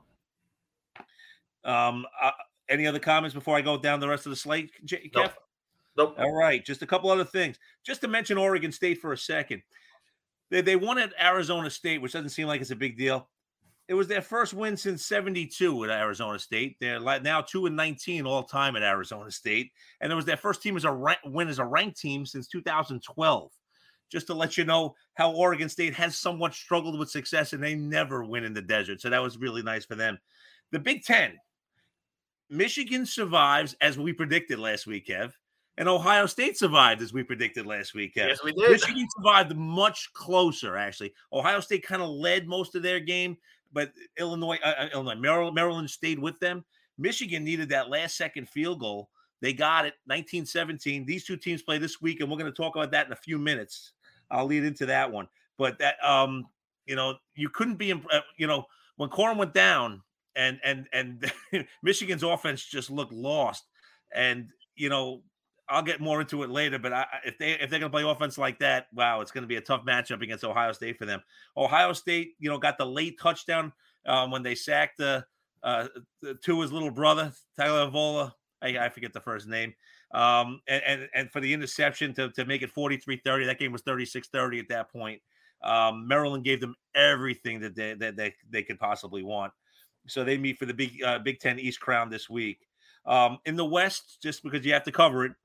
Um. Uh, Any other comments before I go down the rest of the slate, Kev? Nope. Nope. All right. Just a couple other things. Just to mention Oregon State for a second. They, they won at Arizona State, which doesn't seem like it's a big deal. It was their first win since seventy-two at Arizona State. They're now two and nineteen all time at Arizona State. And it was their first team as a rank, win as a ranked team since two thousand twelve. Just to let you know how Oregon State has somewhat struggled with success, and they never win in the desert. So that was really nice for them. The Big Ten. Michigan survives, as we predicted last week, Kev, and Ohio State survived, as we predicted last week, Kev. Yes, we did. Michigan survived much closer, actually. Ohio State kind of led most of their game, but Illinois, uh, Illinois, Maryland, Maryland stayed with them. Michigan needed that last-second field goal. They got it, nineteen seventeen. These two teams play this week, and we're going to talk about that in a few minutes. I'll lead into that one. But, that, um, you know, you couldn't be, uh, you know, when Corum went down, And and and Michigan's offense just looked lost, and you know I'll get more into it later. But I, if they if they're gonna play offense like that, wow, it's gonna be a tough matchup against Ohio State for them. Ohio State, you know, got the late touchdown um, when they sacked the uh, to his little brother Tyler Vola. I, I forget the first name. Um, and, and and for the interception to to make it forty-three thirty. That game was thirty-six thirty at that point. Um, Maryland gave them everything that they that they, they could possibly want. So they meet for the big uh, Big Ten East crown this week. Um, in the West, just because you have to cover it,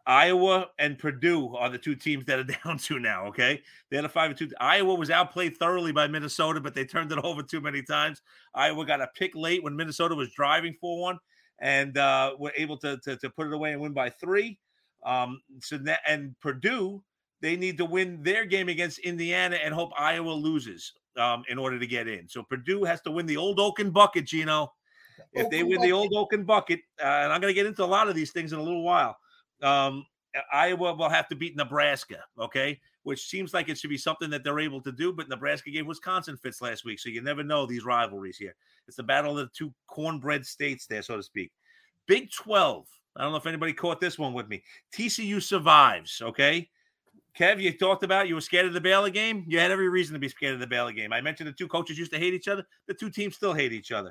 Iowa and Purdue are the two teams that are down to now, okay? They're the five and two. Iowa was outplayed thoroughly by Minnesota, but they turned it over too many times. Iowa got a pick late when Minnesota was driving for one, and uh, were able to, to, to put it away and win by three. Um, so that, and Purdue, they need to win their game against Indiana and hope Iowa loses um, in order to get in. So Purdue has to win the old Oaken bucket, Gino. If Oaken they win bucket. the old Oaken bucket, uh, and I'm going to get into a lot of these things in a little while, um, Iowa will have to beat Nebraska, okay, which seems like it should be something that they're able to do, but Nebraska gave Wisconsin fits last week, so you never know these rivalries here. It's the battle of the two cornbread states there, so to speak. Big twelve. I don't know if anybody caught this one with me. T C U survives, okay? Kev, you talked about you were scared of the Baylor game. You had every reason to be scared of the Baylor game. I mentioned the two coaches used to hate each other. The two teams still hate each other.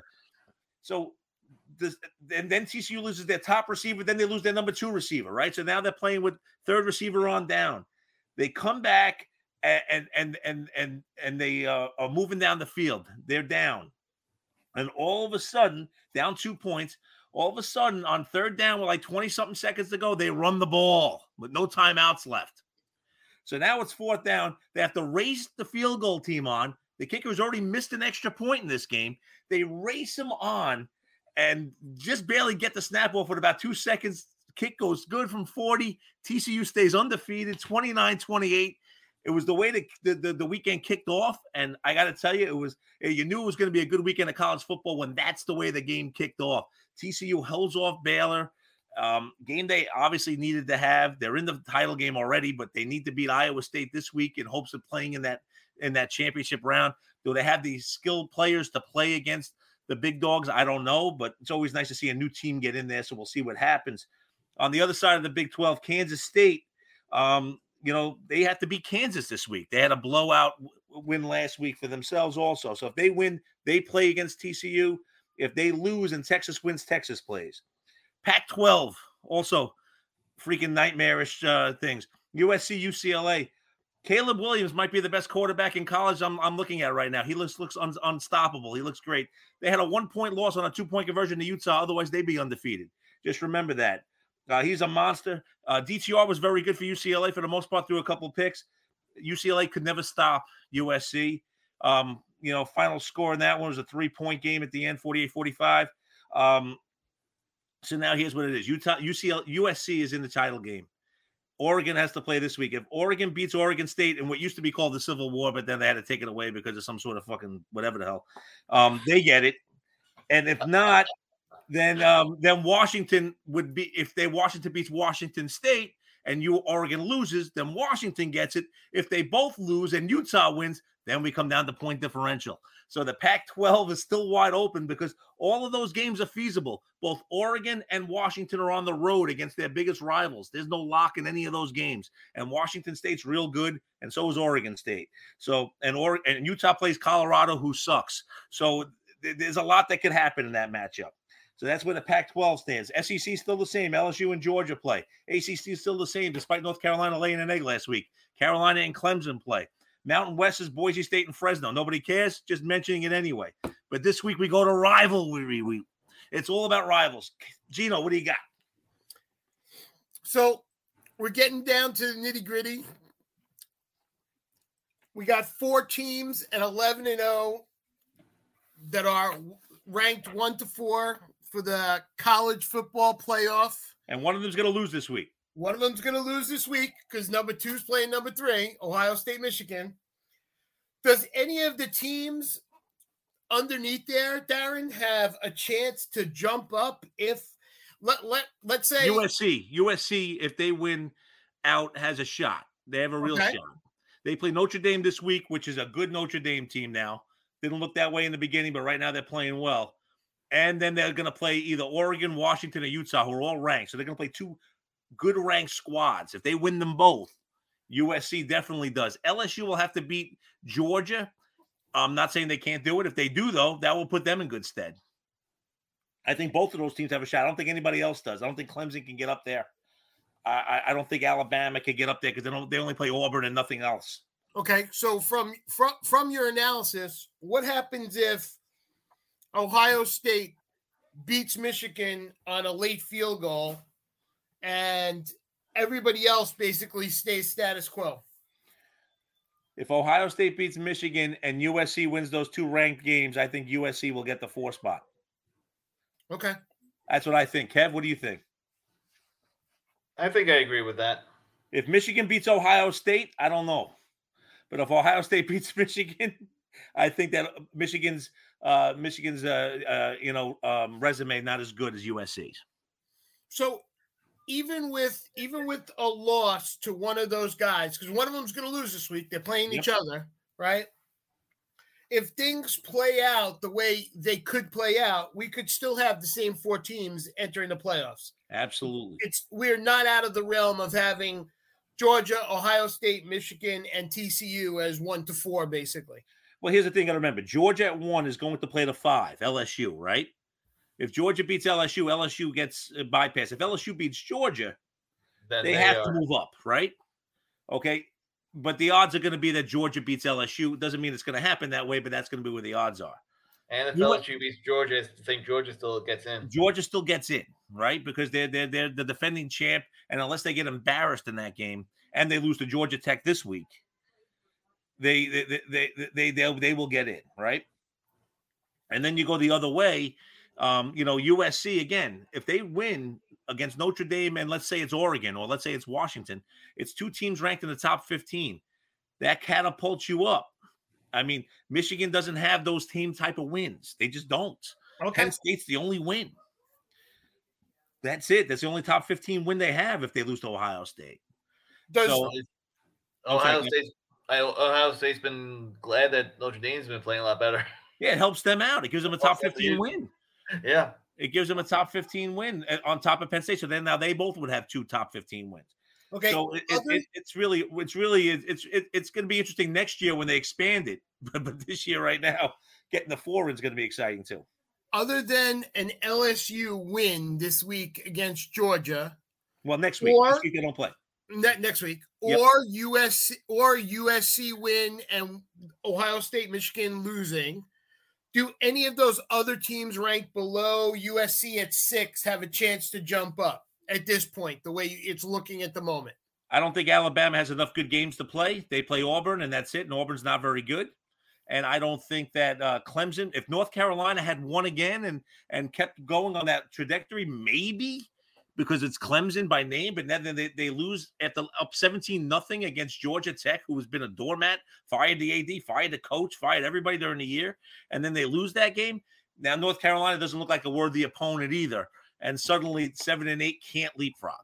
So this, and then T C U loses their top receiver. Then they lose their number two receiver, right? So now they're playing with third receiver on down. They come back and and and and and they uh, are moving down the field. They're down, and all of a sudden, down two points. All of a sudden, on third down with like twenty something seconds to go, they run the ball with no timeouts left. So now it's fourth down. They have to race the field goal team on. The kicker has already missed an extra point in this game. They race him on and just barely get the snap off with about two seconds. Kick goes good from forty. T C U stays undefeated, twenty-nine twenty-eight. It was the way the, the, the, the weekend kicked off. And I got to tell you, it was you knew it was going to be a good weekend of college football when that's the way the game kicked off. T C U holds off Baylor. Um, game day obviously needed to have. They're in the title game already, but they need to beat Iowa State this week in hopes of playing in that in that championship round. Do they have these skilled players to play against the big dogs? I don't know, but it's always nice to see a new team get in there, so we'll see what happens. On the other side of the Big twelve, Kansas State, um, you know, they have to beat Kansas this week. They had a blowout win last week for themselves also. So if they win, they play against T C U. If they lose and Texas wins, Texas plays. Pac twelve, also freaking nightmarish uh, things. U S C, U C L A. Caleb Williams might be the best quarterback in college I'm, I'm looking at right now. He looks looks un, unstoppable. He looks great. They had a one-point loss on a two-point conversion to Utah. Otherwise, they'd be undefeated. Just remember that. Uh, he's a monster. Uh, D T R was very good for U C L A for the most part through a couple of picks. U C L A could never stop U S C. Um, you know, final score in that one was a three-point game at the end, forty-eight forty-five. Um, so now here's what it is. Utah, U C L A, U S C is in the title game. Oregon has to play this week. If Oregon beats Oregon State in what used to be called the Civil War, but then they had to take it away because of some sort of fucking whatever the hell, um, they get it. And if not, then um, then Washington would be, if they Washington beats Washington State and you Oregon loses, then Washington gets it. If they both lose and Utah wins, then we come down to point differential. So the Pac twelve is still wide open because all of those games are feasible. Both Oregon and Washington are on the road against their biggest rivals. There's no lock in any of those games. And Washington State's real good, and so is Oregon State. So and or and Utah plays Colorado, who sucks. So th- there's a lot that could happen in that matchup. So that's where the Pac twelve stands. S E C is still the same. L S U and Georgia play. A C C is still the same, despite North Carolina laying an egg last week. Carolina and Clemson play. Mountain West is Boise State and Fresno. Nobody cares, just mentioning it anyway. But this week we go to rivalry week. It's all about rivals. Gino, what do you got? So we're getting down to the nitty-gritty. We got four teams at eleven and oh that are ranked one to four for the college football playoff. And one of them's going to lose this week. One of them's going to lose this week because number two is playing number three, Ohio State, Michigan. Does any of the teams underneath there, Darren, have a chance to jump up if let let let's say U S C, U S C, if they win out, has a shot. They have a real Okay. shot. They play Notre Dame this week, which is a good Notre Dame team now. Didn't look that way in the beginning, but right now they're playing well. And then they're going to play either Oregon, Washington, or Utah, who are all ranked. So they're going to play two good ranked squads. If they win them both, U S C definitely does. L S U will have to beat Georgia. I'm not saying they can't do it. If they do, though, that will put them in good stead. I think both of those teams have a shot. I don't think anybody else does. I don't think Clemson can get up there. I, I don't think Alabama can get up there because they don't. They only play Auburn and nothing else. Okay, so from from from your analysis, what happens if Ohio State beats Michigan on a late field goal, and everybody else basically stays status quo. If Ohio State beats Michigan and U S C wins those two ranked games, I think U S C will get the four spot. Okay. That's what I think. Kev, what do you think? I think I agree with that. If Michigan beats Ohio State, I don't know. But if Ohio State beats Michigan, I think that Michigan's uh, Michigan's uh, uh, you know um, resume not as good as U S C's. So even with even with a loss to one of those guys, because one of them's going to lose this week, they're playing yep. each other, right? If things play out the way they could play out, we could still have the same four teams entering the playoffs. Absolutely. It's we're not out of the realm of having Georgia, Ohio State, Michigan, and T C U as one to four, basically. Well, here's the thing I remember. Georgia at one is going to play the five, L S U, right? If Georgia beats L S U, L S U gets a bypass. If L S U beats Georgia, then they, they have are. to move up, right? Okay. But the odds are going to be that Georgia beats L S U. It doesn't mean it's going to happen that way, but that's going to be where the odds are. And if you L S U know, beats Georgia, I think Georgia still gets in. Georgia still gets in, right? Because they're they're they're the defending champ, and unless they get embarrassed in that game and they lose to Georgia Tech this week, they they they they they, they, they will get in, right? And then you go the other way. Um, you know, U S C again, if they win against Notre Dame and let's say it's Oregon or let's say it's Washington, it's two teams ranked in the top fifteen. That catapults you up. I mean, Michigan doesn't have those team type of wins. They just don't. Okay. Penn State's the only win. That's it. That's the only top fifteen win they have if they lose to Ohio State. Does, so, Ohio State's Ohio State's been glad that Notre Dame's been playing a lot better. Yeah, it helps them out. It gives them a top fifteen win. Yeah. It gives them a top fifteen win on top of Penn State. So then now they both would have two top fifteen wins. Okay. So it, it, it, it's really, it's really, it's it, it's going to be interesting next year when they expand it. But, but this year right now, getting the four is going to be exciting too. Other than an L S U win this week against Georgia. Well, next week. Or, this week they don't play. Ne- next week. Yep. Or U S C or U S C win and Ohio State, Michigan losing. Do any of those other teams ranked below U S C at six have a chance to jump up at this point, the way it's looking at the moment? I don't think Alabama has enough good games to play. They play Auburn, and that's it, and Auburn's not very good. And I don't think that uh, Clemson, if North Carolina had won again and, and kept going on that trajectory, maybe because it's Clemson by name, but then they, they lose at the up seventeen nothing against Georgia Tech, who has been a doormat, fired the A D, fired the coach, fired everybody during the year, and then they lose that game. Now North Carolina doesn't look like a worthy opponent either, and suddenly seven and eight can't leapfrog.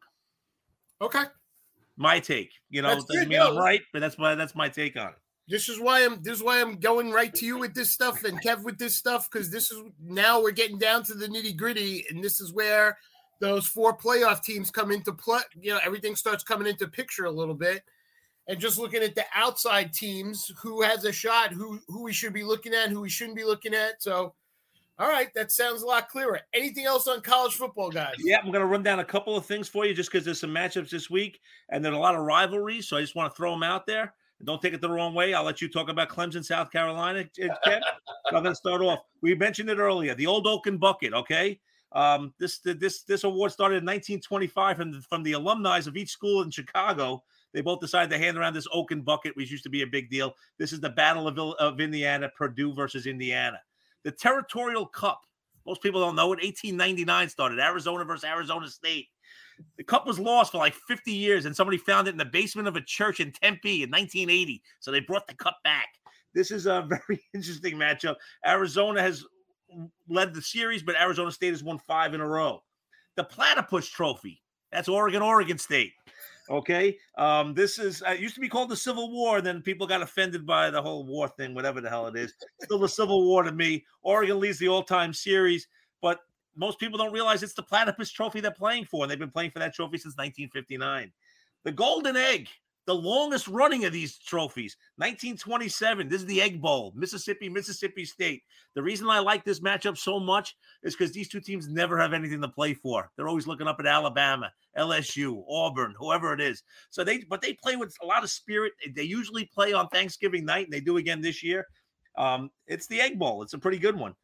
Okay, my take. You know, that's doesn't good, mean no. I'm right, but that's my that's my take on it. This is why I'm this is why I'm going right to you with this stuff and Kev with this stuff, because this is now we're getting down to the nitty gritty, and this is where those four playoff teams come into play. You know, everything starts coming into picture a little bit, and just looking at the outside teams, who has a shot, who who we should be looking at, who we shouldn't be looking at. So, all right, that sounds a lot clearer. Anything else on college football, guys? Yeah, I'm going to run down a couple of things for you just because there's some matchups this week, and there's a lot of rivalries, so I just want to throw them out there. Don't take it the wrong way. I'll let you talk about Clemson, South Carolina, Ken. So I'm going to start off. We mentioned it earlier, the old Oaken Bucket, okay? Um, this this this award started in nineteen twenty-five from the, from the alumni of each school in Chicago. They both decided to hand around this Oaken Bucket, which used to be a big deal. This is the Battle of, of Indiana, Purdue versus Indiana. The Territorial Cup, most people don't know it, eighteen ninety-nine started, Arizona versus Arizona State. The cup was lost for like fifty years, and somebody found it in the basement of a church in Tempe in nineteen eighty. So they brought the cup back. This is a very interesting matchup. Arizona has led the series, but Arizona State has won five in a row. The Platypus Trophy, that's Oregon, Oregon State. Okay. Um, this is, uh, it used to be called the Civil War. Then people got offended by the whole war thing, whatever the hell it is. Still the Civil War to me. Oregon leads the all-time series, but most people don't realize it's the Platypus Trophy they're playing for, and they've been playing for that trophy since nineteen fifty-nine. The Golden Egg, the longest running of these trophies, nineteen twenty-seven. This is the Egg Bowl, Mississippi, Mississippi State. The reason I like this matchup so much is because these two teams never have anything to play for. They're always looking up at Alabama, L S U, Auburn, whoever it is. So they, but they play with a lot of spirit. They usually play on Thanksgiving night, and they do again this year. Um, it's the Egg Bowl. It's a pretty good one.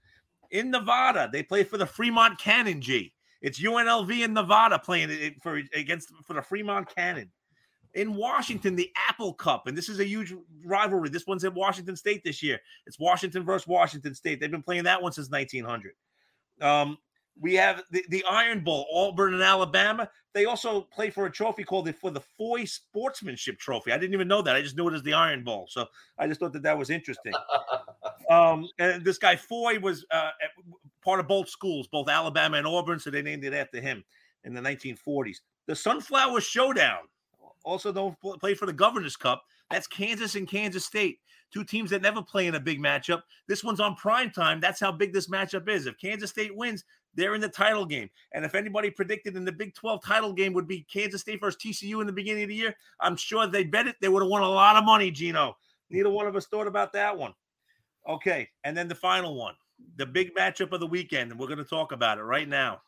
In Nevada, they play for the Fremont Cannon, G. It's U N L V in Nevada playing it for against for the Fremont Cannon. In Washington, the Apple Cup, and this is a huge rivalry. This one's at Washington State this year. It's Washington versus Washington State. They've been playing that one since nineteen hundred. Um, we have the, the Iron Bowl, Auburn and Alabama. They also play for a trophy called the, for the Foy Sportsmanship Trophy. I didn't even know that. I just knew it as the Iron Bowl. So I just thought that that was interesting. um, and this guy Foy was uh, part of both schools, both Alabama and Auburn, so they named it after him in the nineteen forties. The Sunflower Showdown, also don't play for the Governor's Cup. That's Kansas and Kansas State, two teams that never play in a big matchup. This one's on prime time. That's how big this matchup is. If Kansas State wins, they're in the title game. And if anybody predicted in the Big twelve title game would be Kansas State versus T C U in the beginning of the year, I'm sure they bet it. They would have won a lot of money, Gino. Neither one of us thought about that one. Okay, and then the final one, the big matchup of the weekend, and we're going to talk about it right now.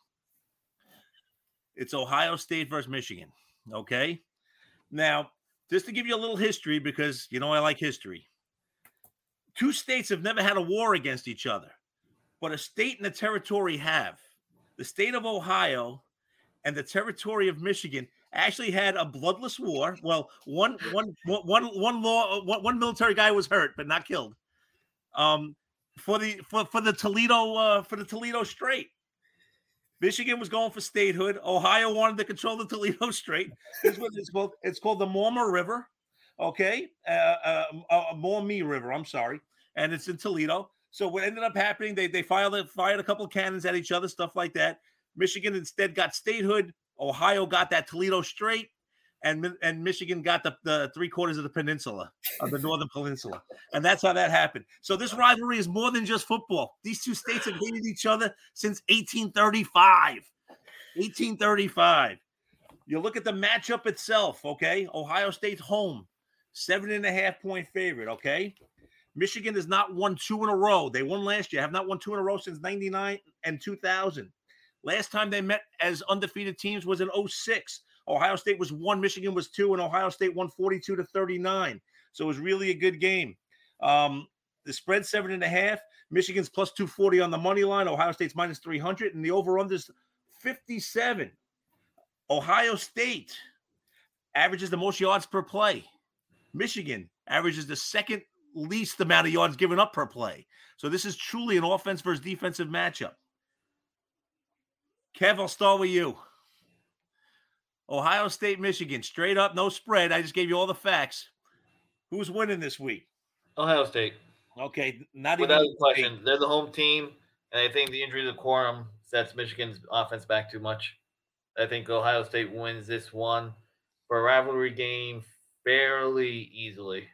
It's Ohio State versus Michigan, okay? Now, just to give you a little history, because, you know, I like history. Two states have never had a war against each other, but a state and a territory have. The state of Ohio and the territory of Michigan actually had a bloodless war. Well, one, one, one, one law, one, one military guy was hurt, but not killed. Um, for the for, for the Toledo uh, for the Toledo Strait. Michigan was going for statehood. Ohio wanted to control the Toledo Strait. This was it's called. It's called the Maumee River. Okay, uh, uh, uh, Maumee River. I'm sorry, and it's in Toledo. So what ended up happening? They they fired fired a couple of cannons at each other, stuff like that. Michigan instead got statehood. Ohio got that Toledo Strait, and and Michigan got the, the three quarters of the peninsula, of the northern peninsula, and that's how that happened. So this rivalry is more than just football. These two states have hated each other since eighteen thirty-five. eighteen thirty-five. You look at the matchup itself, okay? Ohio State's home, seven and a half point favorite, okay? Michigan has not won two in a row. They won last year. Have not won two in a row since ninety-nine and two thousand. Last time they met as undefeated teams was in oh six. Ohio State was one, Michigan was two, and Ohio State won forty-two to thirty-nine. So it was really a good game. Um, the spread seven and a half. Michigan's plus two forty on the money line. Ohio State's minus three hundred, and the over-under's fifty-seven. Ohio State averages the most yards per play. Michigan averages the second least amount of yards given up per play. So this is truly an offense versus defensive matchup. Kev, I'll start with you. Ohio State, Michigan, straight up, no spread. I just gave you all the facts. Who's winning this week? Ohio State. Okay, not Without even a question. They're the home team, and I think the injury to Quorum sets Michigan's offense back too much. I think Ohio State wins this one for a rivalry game fairly easily.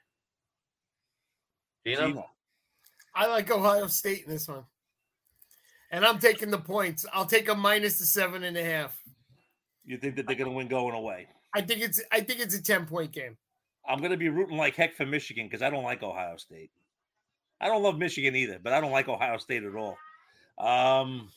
Gino? Gino. I like Ohio State in this one. And I'm taking the points. I'll take a minus the seven and a half. You think that they're going to win going away? I think it's I think it's a ten-point game. I'm going to be rooting like heck for Michigan because I don't like Ohio State. I don't love Michigan either, but I don't like Ohio State at all. Um,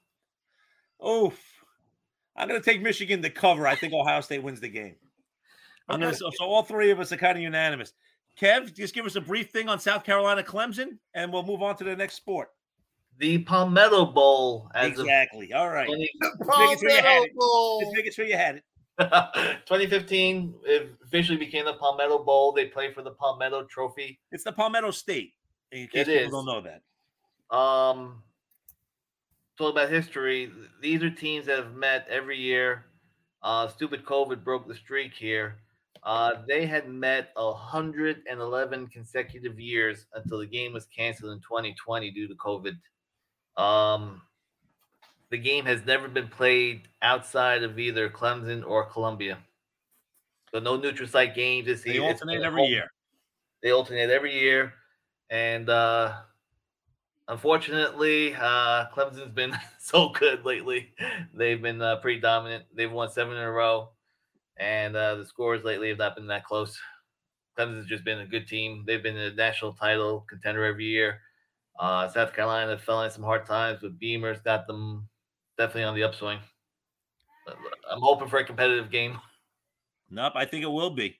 oof. I'm going to take Michigan to cover. I think Ohio State wins the game. I'm going to, so, so all three of us are kind of unanimous. Kev, just give us a brief thing on South Carolina Clemson, and we'll move on to the next sport. The Palmetto Bowl. As exactly. All right. twenty Palmetto Bowl. Just making sure you had it. twenty fifteen, it officially became the Palmetto Bowl. They play for the Palmetto Trophy. It's the Palmetto State. In case it people is. don't know that. Um, talk about history. These are teams that have met every year. Uh, stupid COVID broke the streak here. Uh, they had met one hundred eleven consecutive years until the game was canceled in twenty twenty due to COVID. Um, the game has never been played outside of either Clemson or Columbia. So no neutral site games this They season. alternate every year. They alternate every year. And uh, unfortunately, uh, Clemson's been so good lately. They've been uh, pretty dominant. They've won seven in a row. And uh, the scores lately have not been that close. Clemson's just been a good team. They've been a national title contender every year. Uh, South Carolina fell in some hard times, but Beamer's got them definitely on the upswing. I'm hoping for a competitive game. Nope, I think it will be.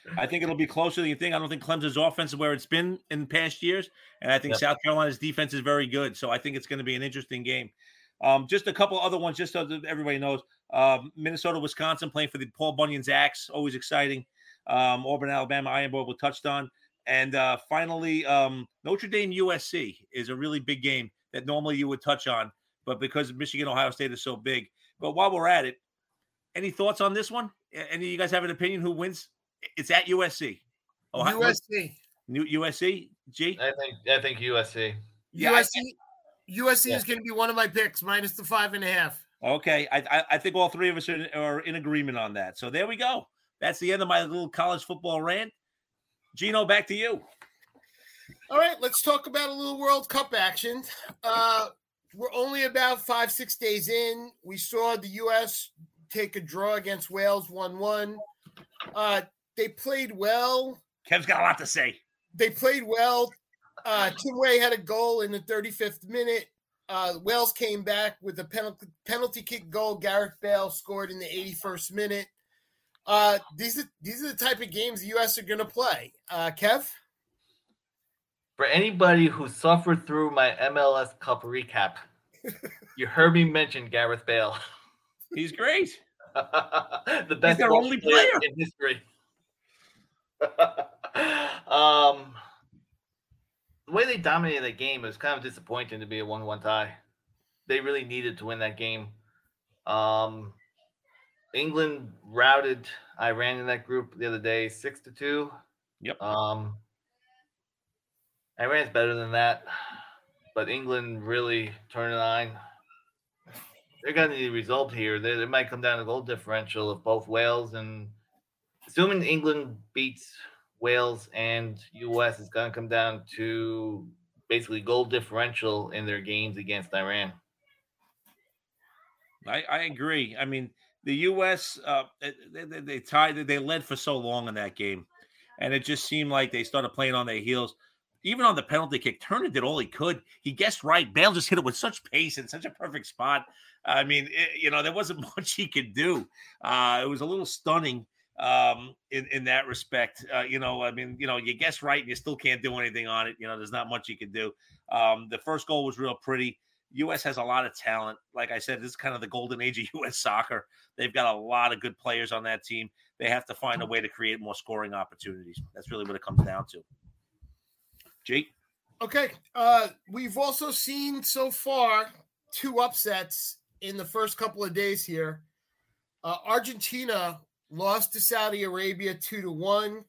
I think it'll be closer than you think. I don't think Clemson's offense is where it's been in past years, and I think Yep. South Carolina's defense is very good. So I think it's going to be an interesting game. Um, just a couple other ones, just so that everybody knows. Um, Minnesota, Wisconsin playing for the Paul Bunyan's Axe, always exciting. Um, Auburn, Alabama, Iron Bowl we touched on. And uh, finally, um, Notre Dame, U S C is a really big game that normally you would touch on, but because Michigan, Ohio State is so big. But while we're at it, any thoughts on this one? Any of you guys have an opinion who wins? It's at U S C. Ohio, U S C. New U S C, G? I think I think U S C. Yeah, U S C. U S C Yeah. is going to be one of my picks, minus the five and a half. Okay, I, I I think all three of us are, are in agreement on that. So there we go. That's the end of my little college football rant. Gino, back to you. All right, let's talk about a little World Cup action. Uh, we're only about five, six days in. We saw the U S take a draw against Wales one one. Uh, they played well. Kev's got a lot to say. They played well. Uh, Tim Way had a goal in the thirty-fifth minute. Uh, Wales came back with a penalty, penalty kick goal. Gareth Bale scored in the eighty-first minute. Uh, these are these are the type of games the U S are going to play. Uh, Kev? For anybody who suffered through my M L S Cup recap, you heard me mention Gareth Bale. He's great. The best their Welsh only player player. in history. um, the way they dominated that game, it was kind of disappointing to be a one one tie. They really needed to win that game. Um, England routed Iran in that group the other day, six to two. Yep. Um, Iran's better than that, but England really turned it on. They're going to need a result here. They, it might come down to goal differential of both Wales and assuming England beats Wales and U S, it's going to come down to basically goal differential in their games against Iran. I, I agree. I mean, the U S uh, they, they, they tied. They led for so long in that game, and it just seemed like they started playing on their heels. Even on the penalty kick, Turner did all he could. He guessed right. Bale just hit it with such pace and such a perfect spot. I mean, it, you know, there wasn't much he could do. Uh, it was a little stunning um, in, in that respect. Uh, you know, I mean, you know, you guess right and you still can't do anything on it. You know, there's not much you can do. Um, the first goal was real pretty. U S has a lot of talent. Like I said, this is kind of the golden age of U S soccer. They've got a lot of good players on that team. They have to find a way to create more scoring opportunities. That's really what it comes down to. Jake? Okay. Uh, we've also seen so far two upsets in the first couple of days here. Uh, Argentina lost to Saudi Arabia two to one.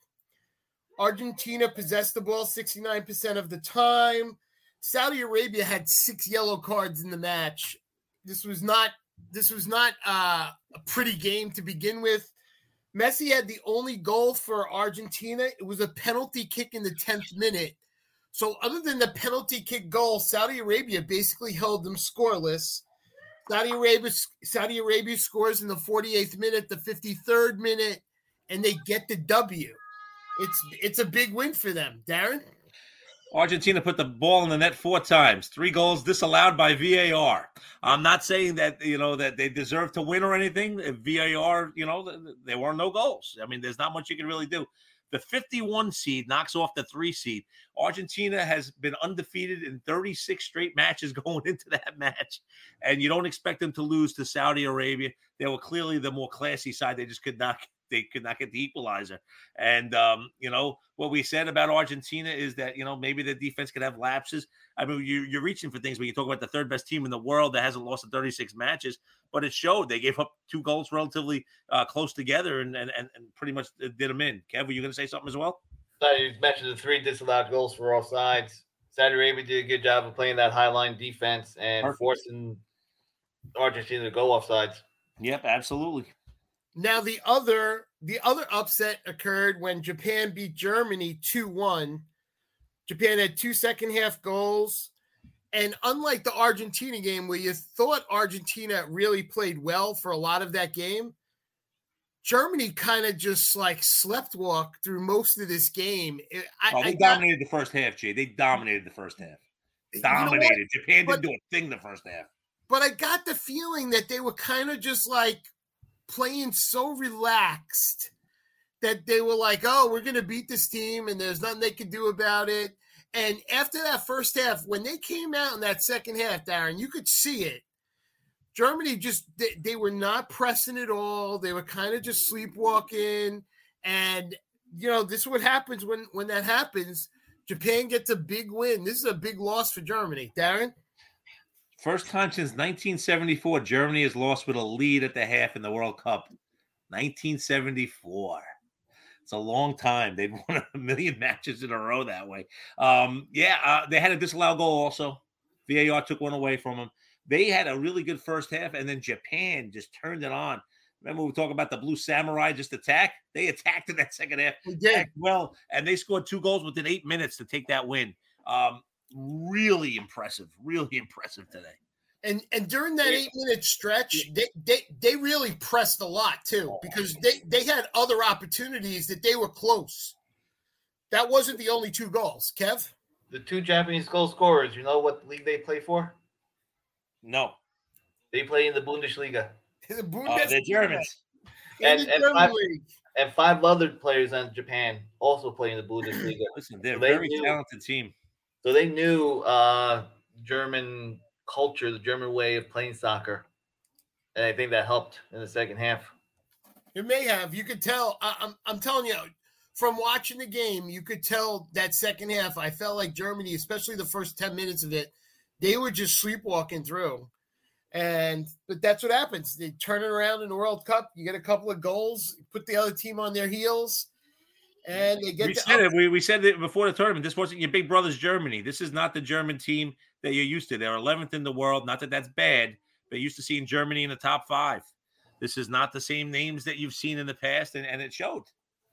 Argentina possessed the ball sixty-nine percent of the time. Saudi Arabia had six yellow cards in the match. This was not this was not uh, a pretty game to begin with. Messi had the only goal for Argentina. It was a penalty kick in the tenth minute. So other than the penalty kick goal, Saudi Arabia basically held them scoreless. Saudi Arabia Saudi Arabia scores in the forty-eighth minute, the fifty-third minute, and they get the W. It's it's a big win for them. Darren? Argentina put the ball in the net four times, three goals disallowed by V A R. I'm not saying that, you know, that they deserve to win or anything. If V A R, you know, there were no goals. I mean, there's not much you can really do. The fifty-one seed knocks off the three seed. Argentina has been undefeated in thirty-six straight matches going into that match, and you don't expect them to lose to Saudi Arabia. They were clearly the more classy side. They just could not they could not get the equalizer. And, um, you know, what we said about Argentina is that, you know, maybe the defense could have lapses. I mean, you, you're reaching for things when you talk about the third best team in the world that hasn't lost in thirty-six matches, but it showed. They gave up two goals relatively uh, close together and, and, and pretty much did them in. Kev, were you going to say something as well? You mentioned the three disallowed goals for all sides. Saudi Arabia did a good job of playing that high line defense and Perfect. forcing Argentina to go off sides. Yep, absolutely. Now the other the other upset occurred when Japan beat Germany two one. Japan had two second half goals. And unlike the Argentina game where you thought Argentina really played well for a lot of that game, Germany kind of just like sleptwalk through most of this game. I, Oh, they I got, dominated the first half, Jay. They dominated the first half. you know what? Dominated. Japan But- didn't do a thing the first half. But I got the feeling that they were kind of just like playing so relaxed that they were like, oh, we're going to beat this team and there's nothing they can do about it. And after that first half, when they came out in that second half, Darren, you could see it. Germany just, they, they were not pressing at all. They were kind of just sleepwalking. And, you know, this is what happens when, when that happens. Japan gets a big win. This is a big loss for Germany. Darren? First time since nineteen seventy-four, Germany has lost with a lead at the half in the World Cup. nineteen seventy-four. It's a long time. They'd won a million matches in a row that way. Um, yeah, uh, they had a disallowed goal also. V A R took one away from them. They had a really good first half, and then Japan just turned it on. Remember we were talking about the Blue Samurai just attack? They attacked in that second half. They did. Well, and they scored two goals within eight minutes to take that win. Um, really impressive. Really impressive today. And and during that eight-minute stretch, they, they they really pressed a lot, too, because they, they had other opportunities that they were close. That wasn't the only two goals. Kev? The two Japanese goal scorers, you know what league they play for? No. They play in the Bundesliga. The Uh, Bundesliga. they're Germans. And, And- the and German five- League. And five other players on Japan also play in the Bundesliga. Listen, they're a They very knew- talented team. So they knew uh, German culture, the German way of playing soccer. And I think that helped in the second half. It may have. You could tell. I, I'm I'm telling you, from watching the game, you could tell that second half. I felt like Germany, especially the first ten minutes of it, they were just sleepwalking through. And but that's what happens. They turn it around in the World Cup. You get a couple of goals, put the other team on their heels, and they get. We the said it. We, we said it before the tournament. This wasn't your big brother's Germany. This is not the German team that you're used to. They're eleventh in the world. Not that that's bad, but you're used to seeing Germany in the top five. This is not the same names that you've seen in the past, and, and it showed.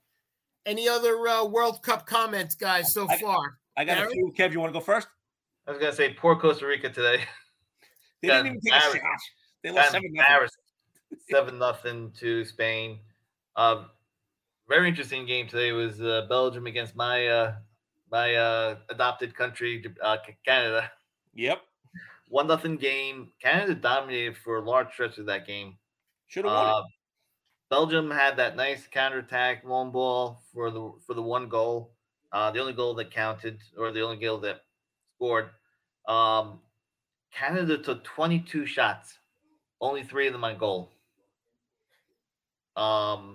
Any other uh, World Cup comments, guys, so I- far? I got Aaron? a few. Kev, you want to go first? I was going to say, poor Costa Rica today. They Got didn't even take a shot. embarrassed. They Got lost seven nothing. embarrassed. seven nothing to Spain. Um, very interesting game today was uh, Belgium against my uh, my uh, adopted country, uh, Canada. Yep. One nothing game. Canada dominated for a large stretch of that game. Should have won Uh, Belgium had that nice counterattack, long ball for the for the one goal, uh, the only goal that counted, or the only goal that scored. Um, Canada took twenty-two shots, only three of them on goal. Um,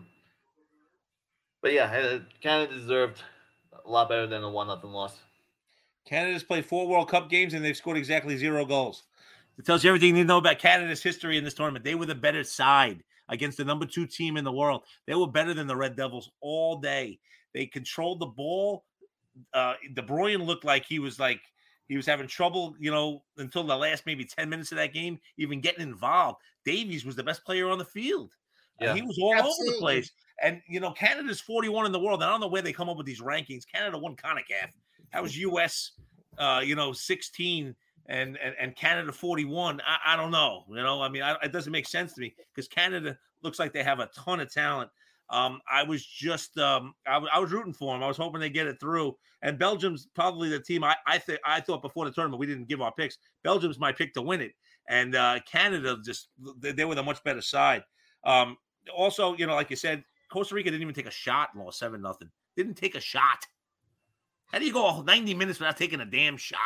but yeah, uh, Canada deserved a lot better than a one nothing loss. it. Canada's played four World Cup games, and they've scored exactly zero goals. It tells you everything you need to know about Canada's history in this tournament. They were the better side against the number two team in the world. They were better than the Red Devils all day. They controlled the ball. Uh, De Bruyne looked like he was like he was having trouble, you know, until the last maybe ten minutes of that game, even getting involved. Davies was the best player on the field. Yeah. And he was all over the Absolutely. place. And, you know, Canada's forty-one in the world. I don't know where they come up with these rankings. Canada won CONCACAF. That was U S, uh, you know, sixteen and, and, and Canada forty-one. I, I don't know. You know, I mean, I, it doesn't make sense to me because Canada looks like they have a ton of talent. Um, I was just, um, I, w- I was rooting for them. I was hoping they get it through. And Belgium's probably the team I I, th- I thought before the tournament, we didn't give our picks. Belgium's my pick to win it. And uh, Canada just, they, they were the much better side. Um, also, you know, like you said, Costa Rica didn't even take a shot and lost seven nothing. Didn't take a shot. How do you go ninety minutes without taking a damn shot?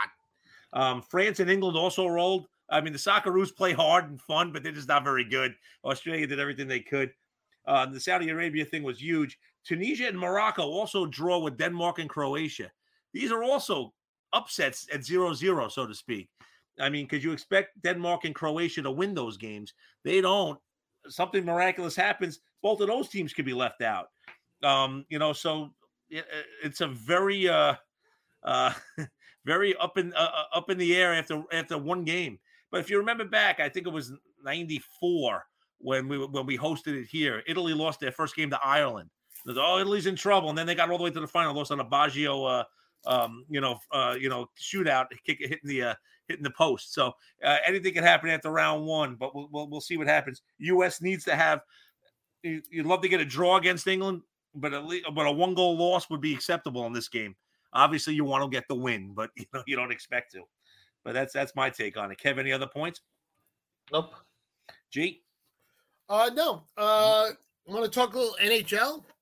Um, France and England also rolled. I mean, the Socceroos play hard and fun, but they're just not very good. Australia did everything they could. Uh, the Saudi Arabia thing was huge. Tunisia and Morocco also draw with Denmark and Croatia. These are also upsets at zero zero, so to speak. I mean, because you expect Denmark and Croatia to win those games. They don't. Something miraculous happens. Both of those teams could be left out. Um, you know, so it, it's a very, uh, uh, very up in uh, up in the air after after one game. But if you remember back, I think it was ninety-four when we when we hosted it here. Italy lost their first game to Ireland. It was, oh, Italy's in trouble, and then they got all the way to the final, lost on a Baggio, uh, um, you know, uh, you know, shootout, kick hitting the uh, hitting the post. So uh, anything can happen after round one, but we'll, we'll we'll see what happens. U S needs to have. You'd love to get a draw against England, but at least but a one goal loss would be acceptable in this game. Obviously, you want to get the win, but you know you don't expect to. But that's that's my take on it. Kev, any other points? Nope. G. Uh, no. Uh, want to talk a little N H L?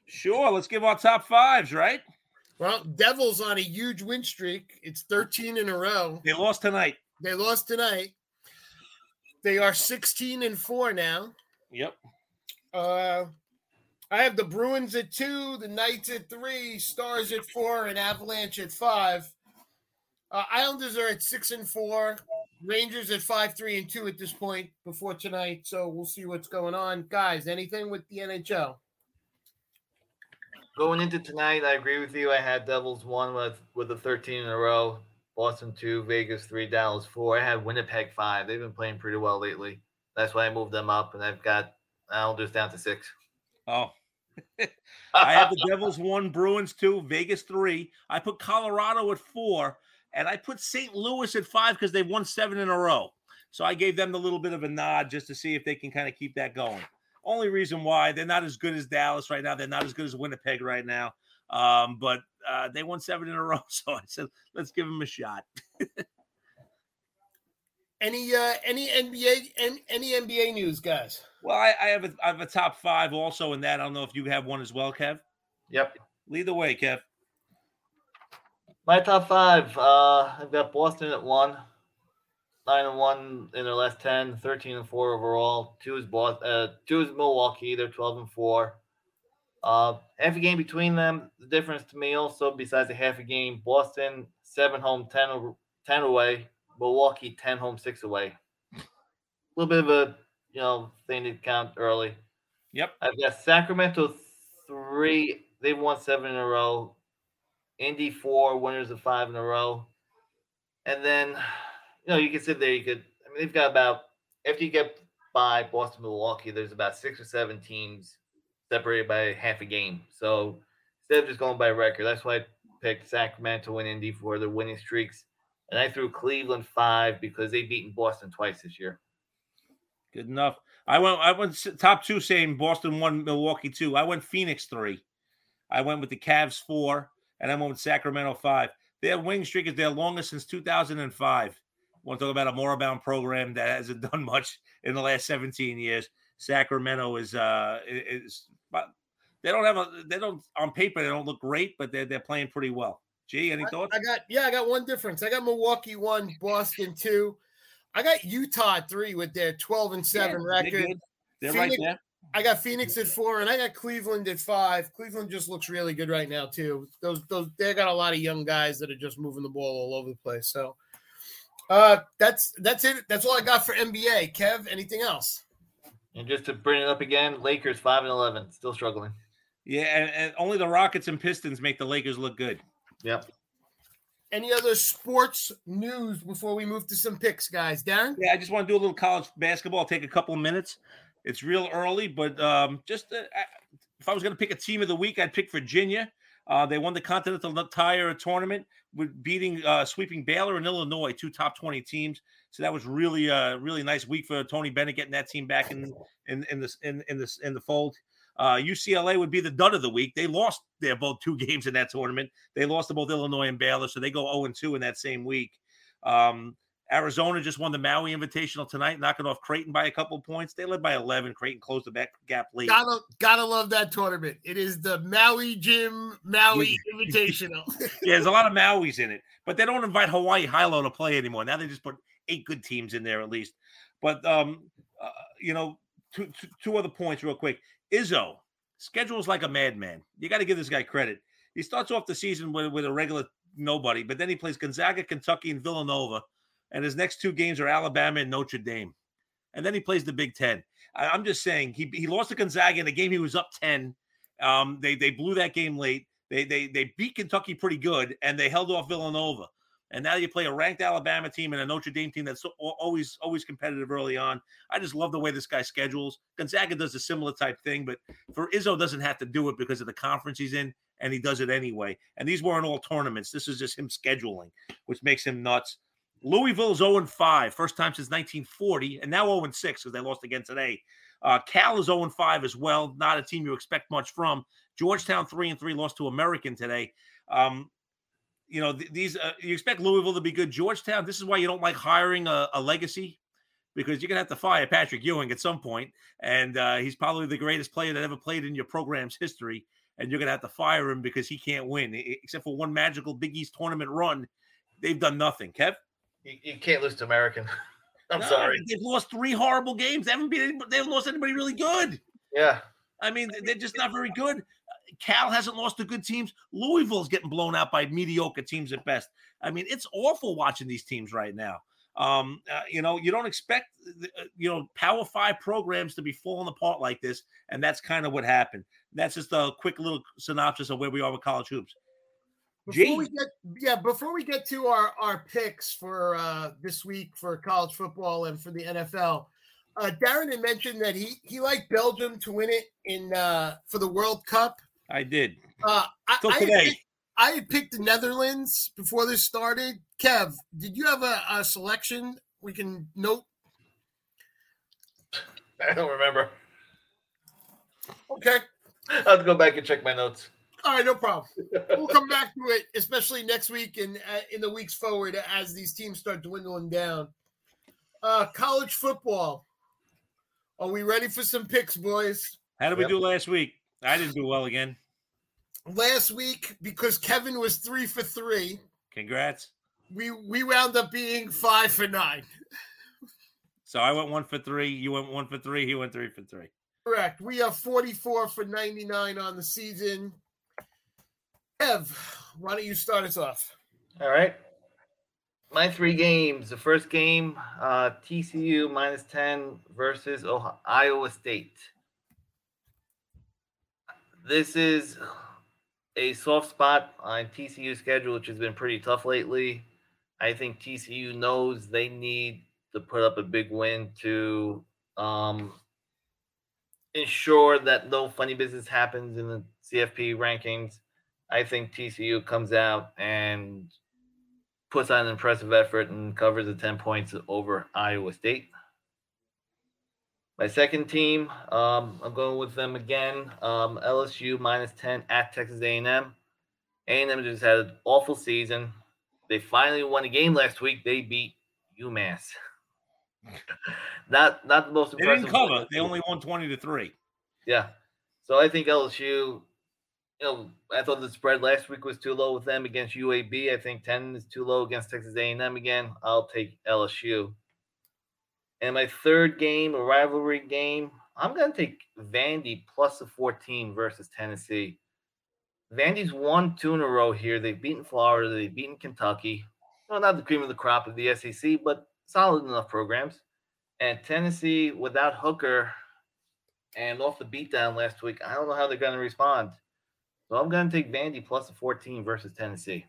Sure. Let's give our top fives, right? Well, Devils on a huge win streak. It's thirteen in a row. They lost tonight. They lost tonight. They are sixteen and four now. Yep. Uh, I have the Bruins at two, the Knights at three, Stars at four, and Avalanche at five. Uh, Islanders are at six and four. Rangers at five, three, and two at this point before tonight. So we'll see what's going on, guys. Anything with the N H L? Going into tonight, I agree with you. I had Devils one with with a thirteen in a row, Boston two, Vegas three, Dallas four. I had Winnipeg five. They've been playing pretty well lately. That's why I moved them up, and I've got Islanders down to six. Oh, I have the Devils one, Bruins two, Vegas three. I put Colorado at four, and I put Saint Louis at five because they've won seven in a row. So I gave them a little bit of a nod just to see if they can kind of keep that going. Only reason why they're not as good as Dallas right now. They're not as good as Winnipeg right now. Um, but uh, they won seven in a row. So I said, let's give them a shot. Any uh, any N B A any, any N B A news, guys? Well, I, I have a I have a top five also in that. I don't know if you have one as well, Kev. Yep. Lead the way, Kev. My top five. Uh, I've got Boston at one. Nine and one in their last ten, thirteen and four overall. Two is Boston, uh, two is Milwaukee. They're twelve and four. Uh, half a game between them. The difference to me also, besides the half a game, Boston seven home, ten over, ten away. Milwaukee ten home, six away. A little bit of a you know thing to count early. Yep. I've got Sacramento three. They've won seven in a row. Indy four, winners of five in a row, and then. You know, you can sit there, you could, I mean, they've got about, after you get by Boston, Milwaukee, there's about six or seven teams separated by half a game. So instead of just going by record, that's why I picked Sacramento and Indy for their winning streaks. And I threw Cleveland five because they've beaten Boston twice this year. Good enough. I went, I went top two saying Boston one, Milwaukee two. I went Phoenix three. I went with the Cavs four, and I went with Sacramento five. Their winning streak is their longest since two thousand five. Want to talk about a Moribund program that hasn't done much in the last seventeen years. Sacramento is uh is but they don't have a they don't on paper they don't look great, but they're they're playing pretty well. Gee, any thoughts? I, I got yeah, I got one difference. I got Milwaukee one, Boston two. I got Utah at three with their twelve and seven yeah, record. They're, good. they're Phoenix, right there. I got Phoenix at four, and I got Cleveland at five. Cleveland just looks really good right now too. Those those they got a lot of young guys that are just moving the ball all over the place. So. Uh, that's that's it. That's all I got for N B A. Kev, anything else? And just to bring it up again, Lakers five and eleven, still struggling. Yeah, and, and only the Rockets and Pistons make the Lakers look good. Yep. Any other sports news before we move to some picks, guys? Darren? Yeah, I just want to do a little college basketball. I'll take a couple of minutes. It's real early, but um, just uh, if I was going to pick a team of the week, I'd pick Virginia. Uh, they won the Continental Tire Tournament with beating, uh, sweeping Baylor and Illinois, two top twenty teams. So that was really, uh, really nice week for Tony Bennett getting that team back in in in this in in this in the fold. Uh, U C L A would be the dud of the week. They lost their both two games in that tournament. They lost to both Illinois and Baylor, so they go oh and two in that same week. Um, Arizona just won the Maui Invitational tonight, knocking off Creighton by a couple of points. They led by eleven. Creighton closed the back gap late. Gotta, gotta love that tournament. It is the Maui Jim Maui Invitational. Yeah, there's a lot of Mauis in it, but they don't invite Hawaii Hilo to play anymore. Now they just put eight good teams in there at least. But, um, uh, you know, two, two, two other points real quick. Izzo schedules like a madman. You got to give this guy credit. He starts off the season with, with a regular nobody, but then he plays Gonzaga, Kentucky, and Villanova. And his next two games are Alabama and Notre Dame. And then he plays the Big Ten. I, I'm just saying, he he lost to Gonzaga in a game he was up ten. Um, they they blew that game late. They they they beat Kentucky pretty good, and they held off Villanova. And now you play a ranked Alabama team and a Notre Dame team that's so, always always competitive early on. I just love the way this guy schedules. Gonzaga does a similar type thing, but for Izzo doesn't have to do it because of the conference he's in, and he does it anyway. And these weren't all tournaments. This is just him scheduling, which makes him nuts. Louisville's oh and five, first time since nineteen forty, and now oh and six because they lost again today. Uh, Cal is oh and five as well, not a team you expect much from. Georgetown three and three, lost to American today. Um, you know, th- these uh, you expect Louisville to be good. Georgetown, this is why you don't like hiring a, a legacy, because you're going to have to fire Patrick Ewing at some point, and uh, he's probably the greatest player that ever played in your program's history. and you're going to have to fire him because he can't win. Except for one magical Big East tournament run, they've done nothing. Kev? You, you can't lose to American. I'm no, sorry. They've lost three horrible games. They haven't been. They haven't lost anybody really good. Yeah. I mean, they're just not very good. Cal hasn't lost to good teams. Louisville's getting blown out by mediocre teams at best. I mean, it's awful watching these teams right now. Um, uh, you know, you don't expect, uh, you know, Power Five programs to be falling apart like this, and that's kind of what happened. That's just a quick little synopsis of where we are with college hoops. Before Gee. we get, yeah, before we get to our, our picks for uh, this week for college football and for the N F L, uh, Darren had mentioned that he he liked Belgium to win it in uh, for the World Cup. I did. Uh, I, Till I today. Had picked, I had picked the Netherlands before this started. Kev, did you have a, a selection we can note? I don't remember. Okay. I'll have to go back and check my notes. All right, no problem. We'll come back to it, especially next week and uh, in the weeks forward as these teams start dwindling down. Uh, college football. Are we ready for some picks, boys? How did we Yep. do last week? I didn't do well again. Last week, because Kevin was three for three, Congrats. we we wound up being five for nine. So I went one for three. You went one for three. He went three for three. Correct. We are forty-four for ninety-nine on the season. Kev, why don't you start us off? All right. My three games. The first game, uh, T C U minus ten versus Ohio, Iowa State. This is a soft spot on T C U's schedule, which has been pretty tough lately. I think T C U knows they need to put up a big win to um, ensure that no funny business happens in the C F P rankings. I think T C U comes out and puts on an impressive effort and covers the ten points over Iowa State. My second team, um, I'm going with them again. Um, L S U minus ten at Texas A and M. A and M just had an awful season. They finally won a game last week. They beat UMass. not not the most They impressive. didn't cover. win. They only won twenty to three. Yeah. So I think L S U, you know, I thought the spread last week was too low with them against U A B. I think ten is too low against Texas A and M again. I'll take L S U. And my third game, a rivalry game, I'm going to take Vandy plus a fourteen versus Tennessee. Vandy's won two in a row here. They've beaten Florida. They've beaten Kentucky. Well, not the cream of the crop of the S E C, but solid enough programs. And Tennessee, without Hooker and off the beatdown last week, I don't know how they're going to respond. So I'm going to take Vandy plus a fourteen versus Tennessee.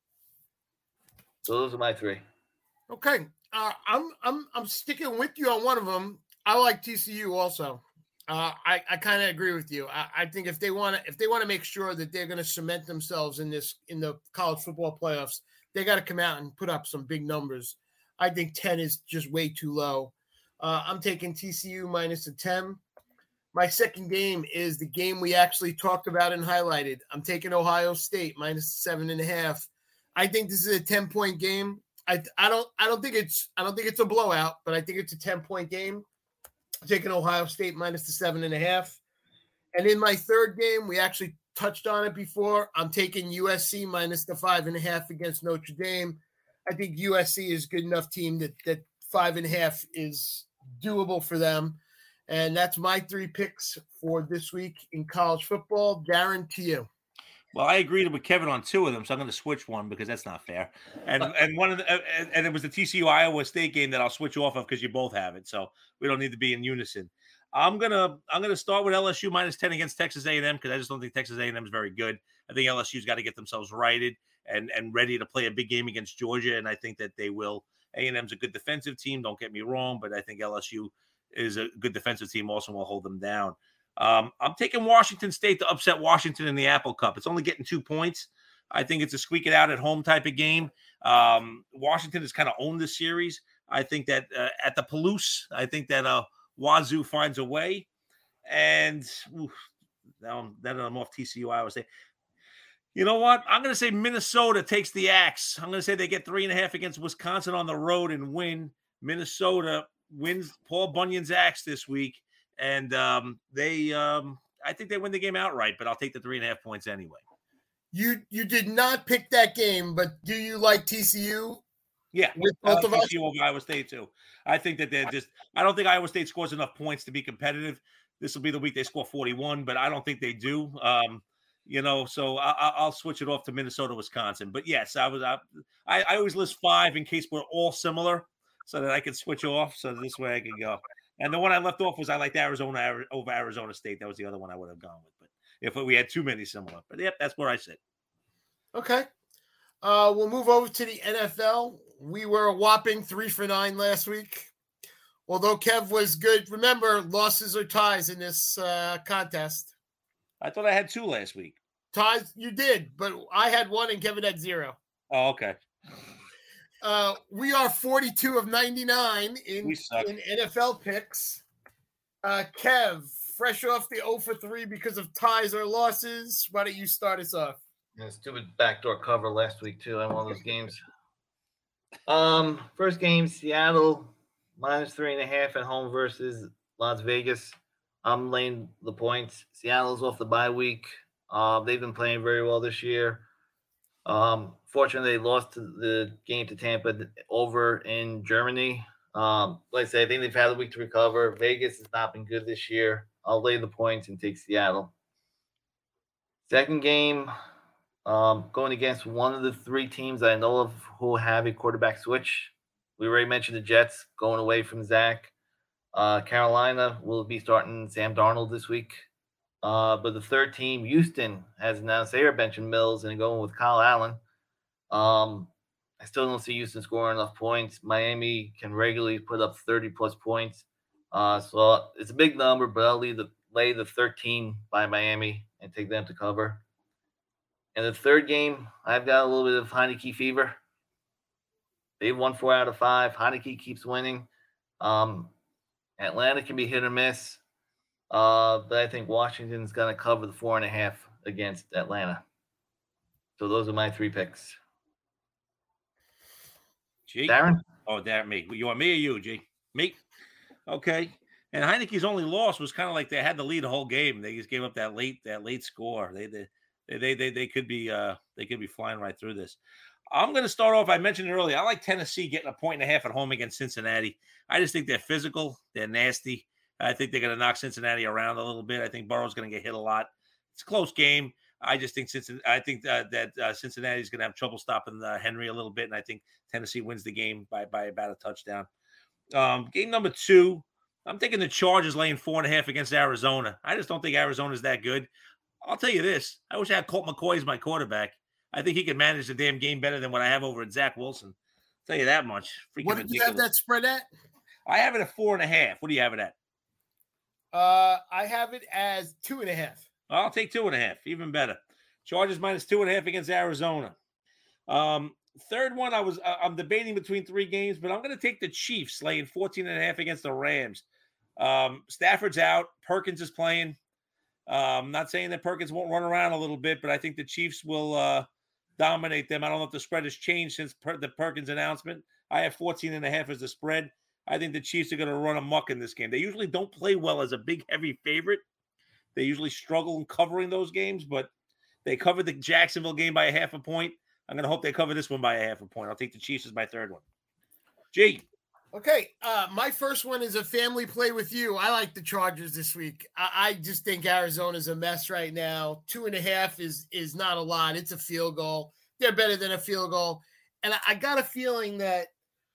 So those are my three. Okay. Uh, I'm I'm I'm sticking with you on one of them. I like T C U also. Uh, I I kind of agree with you. I, I think if they want to if they want to make sure that they're going to cement themselves in this in the college football playoffs, they got to come out and put up some big numbers. I think ten is just way too low. Uh, I'm taking T C U minus a ten. My second game is the game we actually talked about and highlighted. I'm taking Ohio State minus seven and a half. I think this is a ten point game. I I don't I don't think it's I don't think it's a blowout, but I think it's a ten point game. I'm taking Ohio State minus the seven and a half. And in my third game, we actually touched on it before. I'm taking U S C minus the five and a half against Notre Dame. I think U S C is a good enough team that that five and a half is doable for them. And that's my three picks for this week in college football. Darren, to you. Well, I agreed with Kevin on two of them, so I'm going to switch one because that's not fair. And and one of the and, and it was the T C U Iowa State game that I'll switch off of because you both have it, so we don't need to be in unison. I'm gonna I'm gonna start with L S U minus ten against Texas A and M because I just don't think Texas A and M is very good. I think L S U's got to get themselves righted and and ready to play a big game against Georgia, and I think that they will. A and M's a good defensive team, don't get me wrong, but I think L S U is a good defensive team also will hold them down. Um, I'm taking Washington State to upset Washington in the Apple Cup. It's only getting two points. I think it's a squeak it out at home type of game. Um, Washington has kind of owned this series. I think that uh, at the Palouse, I think that uh, Wazoo finds a way. And oof, now, I'm, then I'm off T C U, Iowa State. You know what? I'm going to say Minnesota takes the axe. I'm going to say they get three and a half against Wisconsin on the road and win. Minnesota wins Paul Bunyan's axe this week. And um, they, um, I think they win the game outright, but I'll take the three and a half points anyway. You you did not pick that game, but do you like T C U? Yeah, with I both like of us. T C U over Iowa State too. I think that they're just. I don't think Iowa State scores enough points to be competitive. This will be the week they score forty-one, but I don't think they do. Um, you know, so I, I'll switch it off to Minnesota, Wisconsin. But yes, I was. I, I always list five in case we're all similar, so that I can switch off. So this way I can go. And the one I left off was I liked Arizona over Arizona State. That was the other one I would have gone with. But if we had too many similar, but yep, that's where I sit. Okay. Uh, we'll move over to the N F L. We were a whopping three for nine last week. Although Kev was good, remember, losses or ties in this uh, contest. I thought I had two last week. Ties, you did, but I had one and Kevin had zero. Oh, okay. Uh, we are forty-two of ninety-nine in, in N F L picks. Uh, Kev, fresh off the zero for three because of ties or losses, why don't you start us off? Yeah, stupid backdoor cover last week, too, on one of those games. Um, first game, Seattle, minus three and a half at home versus Las Vegas. I'm laying the points. Seattle's off the bye week. Uh, they've been playing very well this year. Um, fortunately, they lost to the game to Tampa over in Germany. Um, like I said, I think they've had a week to recover. Vegas has not been good this year. I'll lay the points and take Seattle. Second game, um, going against one of the three teams I know of who have a quarterback switch. We already mentioned the Jets going away from Zach. Uh, Carolina will be starting Sam Darnold this week. Uh, but the third team, Houston, has announced they are benching Mills and going with Kyle Allen. Um, I still don't see Houston scoring enough points. Miami can regularly put up thirty-plus points. Uh, so it's a big number, but I'll leave the, lay the thirteen by Miami and take them to cover. And the third game, I've got a little bit of Heineke fever. They've won four out of five. Heineke keeps winning. Um, Atlanta can be hit or miss. Uh, but I think Washington's going to cover the four and a half against Atlanta. So those are my three picks. G? Darren? Oh, Darren, me. You want me or you, G? Me? Okay. And Heineke's only loss was kind of like they had the lead the whole game. They just gave up that late that late score. They they they they, they could be uh they could be flying right through this. I'm going to start off. I mentioned it earlier. I like Tennessee getting a point and a half at home against Cincinnati. I just think they're physical. They're nasty. I think they're going to knock Cincinnati around a little bit. I think Burrow's going to get hit a lot. It's a close game. I just think Cincinnati. I think uh, that uh, Cincinnati is going to have trouble stopping uh, Henry a little bit, and I think Tennessee wins the game by by about a touchdown. Um, game number two, I'm thinking the Chargers laying four and a half against Arizona. I just don't think Arizona's that good. I'll tell you this: I wish I had Colt McCoy as my quarterback. I think he could manage the damn game better than what I have over at Zach Wilson. I'll tell you that much. Freaking what did ridiculous. you have that spread at? I have it at four and a half. What do you have it at? Uh, I have it as two and a half. I'll take two and a half. Even better. Chargers minus two and a half against Arizona. Um, third one, I was uh, I'm debating between three games, but I'm going to take the Chiefs laying fourteen and a half against the Rams. Um, Stafford's out. Perkins is playing. Uh, I'm not saying that Perkins won't run around a little bit, but I think the Chiefs will uh, dominate them. I don't know if the spread has changed since per- the Perkins announcement. I have fourteen and a half as the spread. I think the Chiefs are going to run amok in this game. They usually don't play well as a big, heavy favorite. They usually struggle in covering those games, but they covered the Jacksonville game by a half a point. I'm going to hope they cover this one by a half a point. I'll take the Chiefs as my third one. G. Okay, uh, my first one is a family play with you. I like the Chargers this week. I, I just think Arizona's a mess right now. Two and a half is is not a lot. It's a field goal. They're better than a field goal. And I, I got a feeling that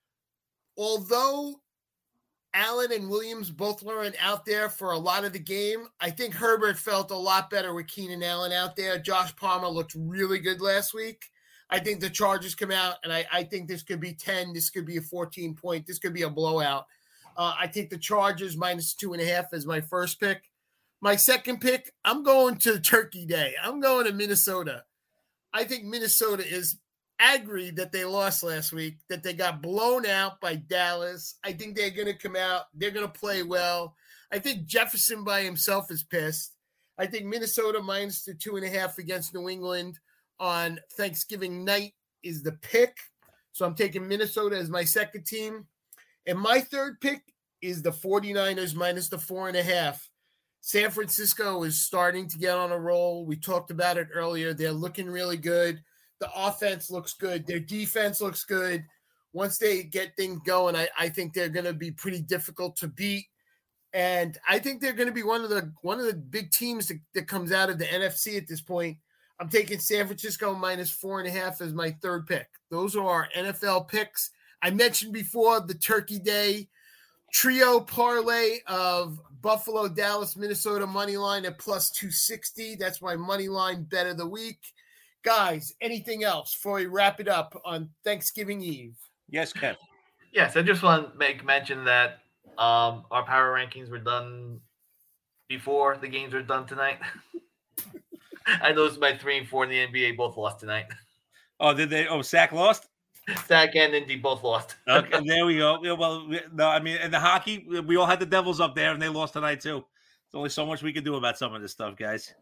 although Allen and Williams both weren't out there for a lot of the game, I think Herbert felt a lot better with Keenan Allen out there. Josh Palmer looked really good last week. I think the Chargers come out, and I, I think this could be ten. This could be a fourteen point. This could be a blowout. Uh, I think the Chargers minus two and a half is my first pick. My second pick, I'm going to Turkey Day. I'm going to Minnesota. I think Minnesota is angry that they lost last week, that they got blown out by Dallas. I think they're going to come out. They're going to play well. I think Jefferson by himself is pissed. I think Minnesota minus the two and a half against New England on Thanksgiving night is the pick. So I'm taking Minnesota as my second team. And my third pick is the 49ers minus the four and a half. San Francisco is starting to get on a roll. We talked about it earlier. They're looking really good. The offense looks good. Their defense looks good. Once they get things going, I, I think they're going to be pretty difficult to beat. And I think they're going to be one of the one of the big teams that, that comes out of the N F C at this point. I'm taking San Francisco minus four and a half as my third pick. Those are our N F L picks. I mentioned before the Turkey Day trio parlay of Buffalo, Dallas, Minnesota money line at plus two sixty. That's my money line bet of the week. Guys, anything else before we wrap it up on Thanksgiving Eve? Yes, Kev. Yes, I just want to make mention that um, our power rankings were done before the games were done tonight. I noticed my three and four in the N B A both lost tonight. Oh, did they? Oh, Sack lost? Sack and Indy both lost. Okay, there we go. Yeah, well, no, I mean, in the hockey, we all had the Devils up there, and they lost tonight, too. There's only so much we can do about some of this stuff, guys.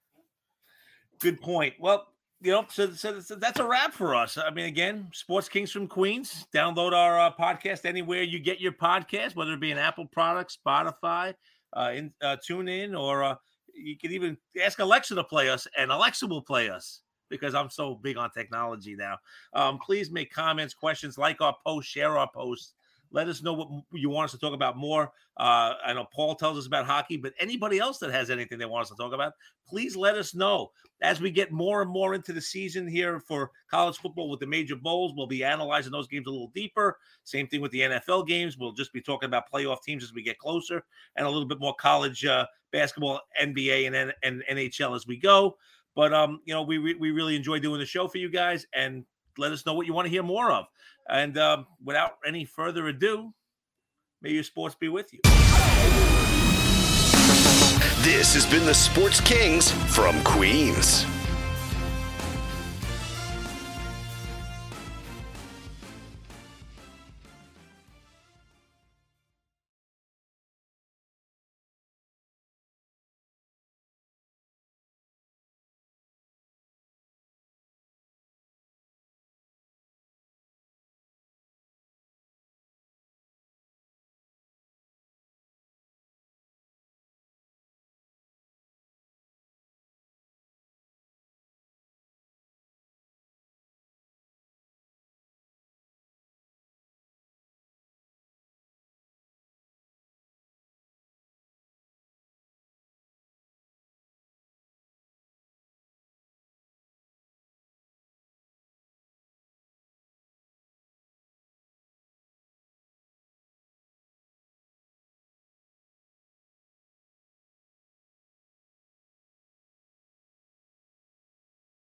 Good point. Well, you know, so, so, so that's a wrap for us. I mean, again, Sports Kings from Queens. Download our uh, podcast anywhere you get your podcast, whether it be an Apple product, Spotify, uh, in, uh, tune in, or uh, you can even ask Alexa to play us, and Alexa will play us because I'm so big on technology now. Um, please make comments, questions, like our posts, share our posts. Let us know what you want us to talk about more. Uh, I know Paul tells us about hockey, but anybody else that has anything they want us to talk about, please let us know. As we get more and more into the season here for college football with the major bowls, we'll be analyzing those games a little deeper. Same thing with the N F L games. We'll just be talking about playoff teams as we get closer, and a little bit more college uh, basketball, N B A, and, and N H L as we go. But, um, you know, we re- we really enjoy doing the show for you guys, and let us know what you want to hear more of. And um, without any further ado, may your sports be with you. This has been the Sports Kings from Queens.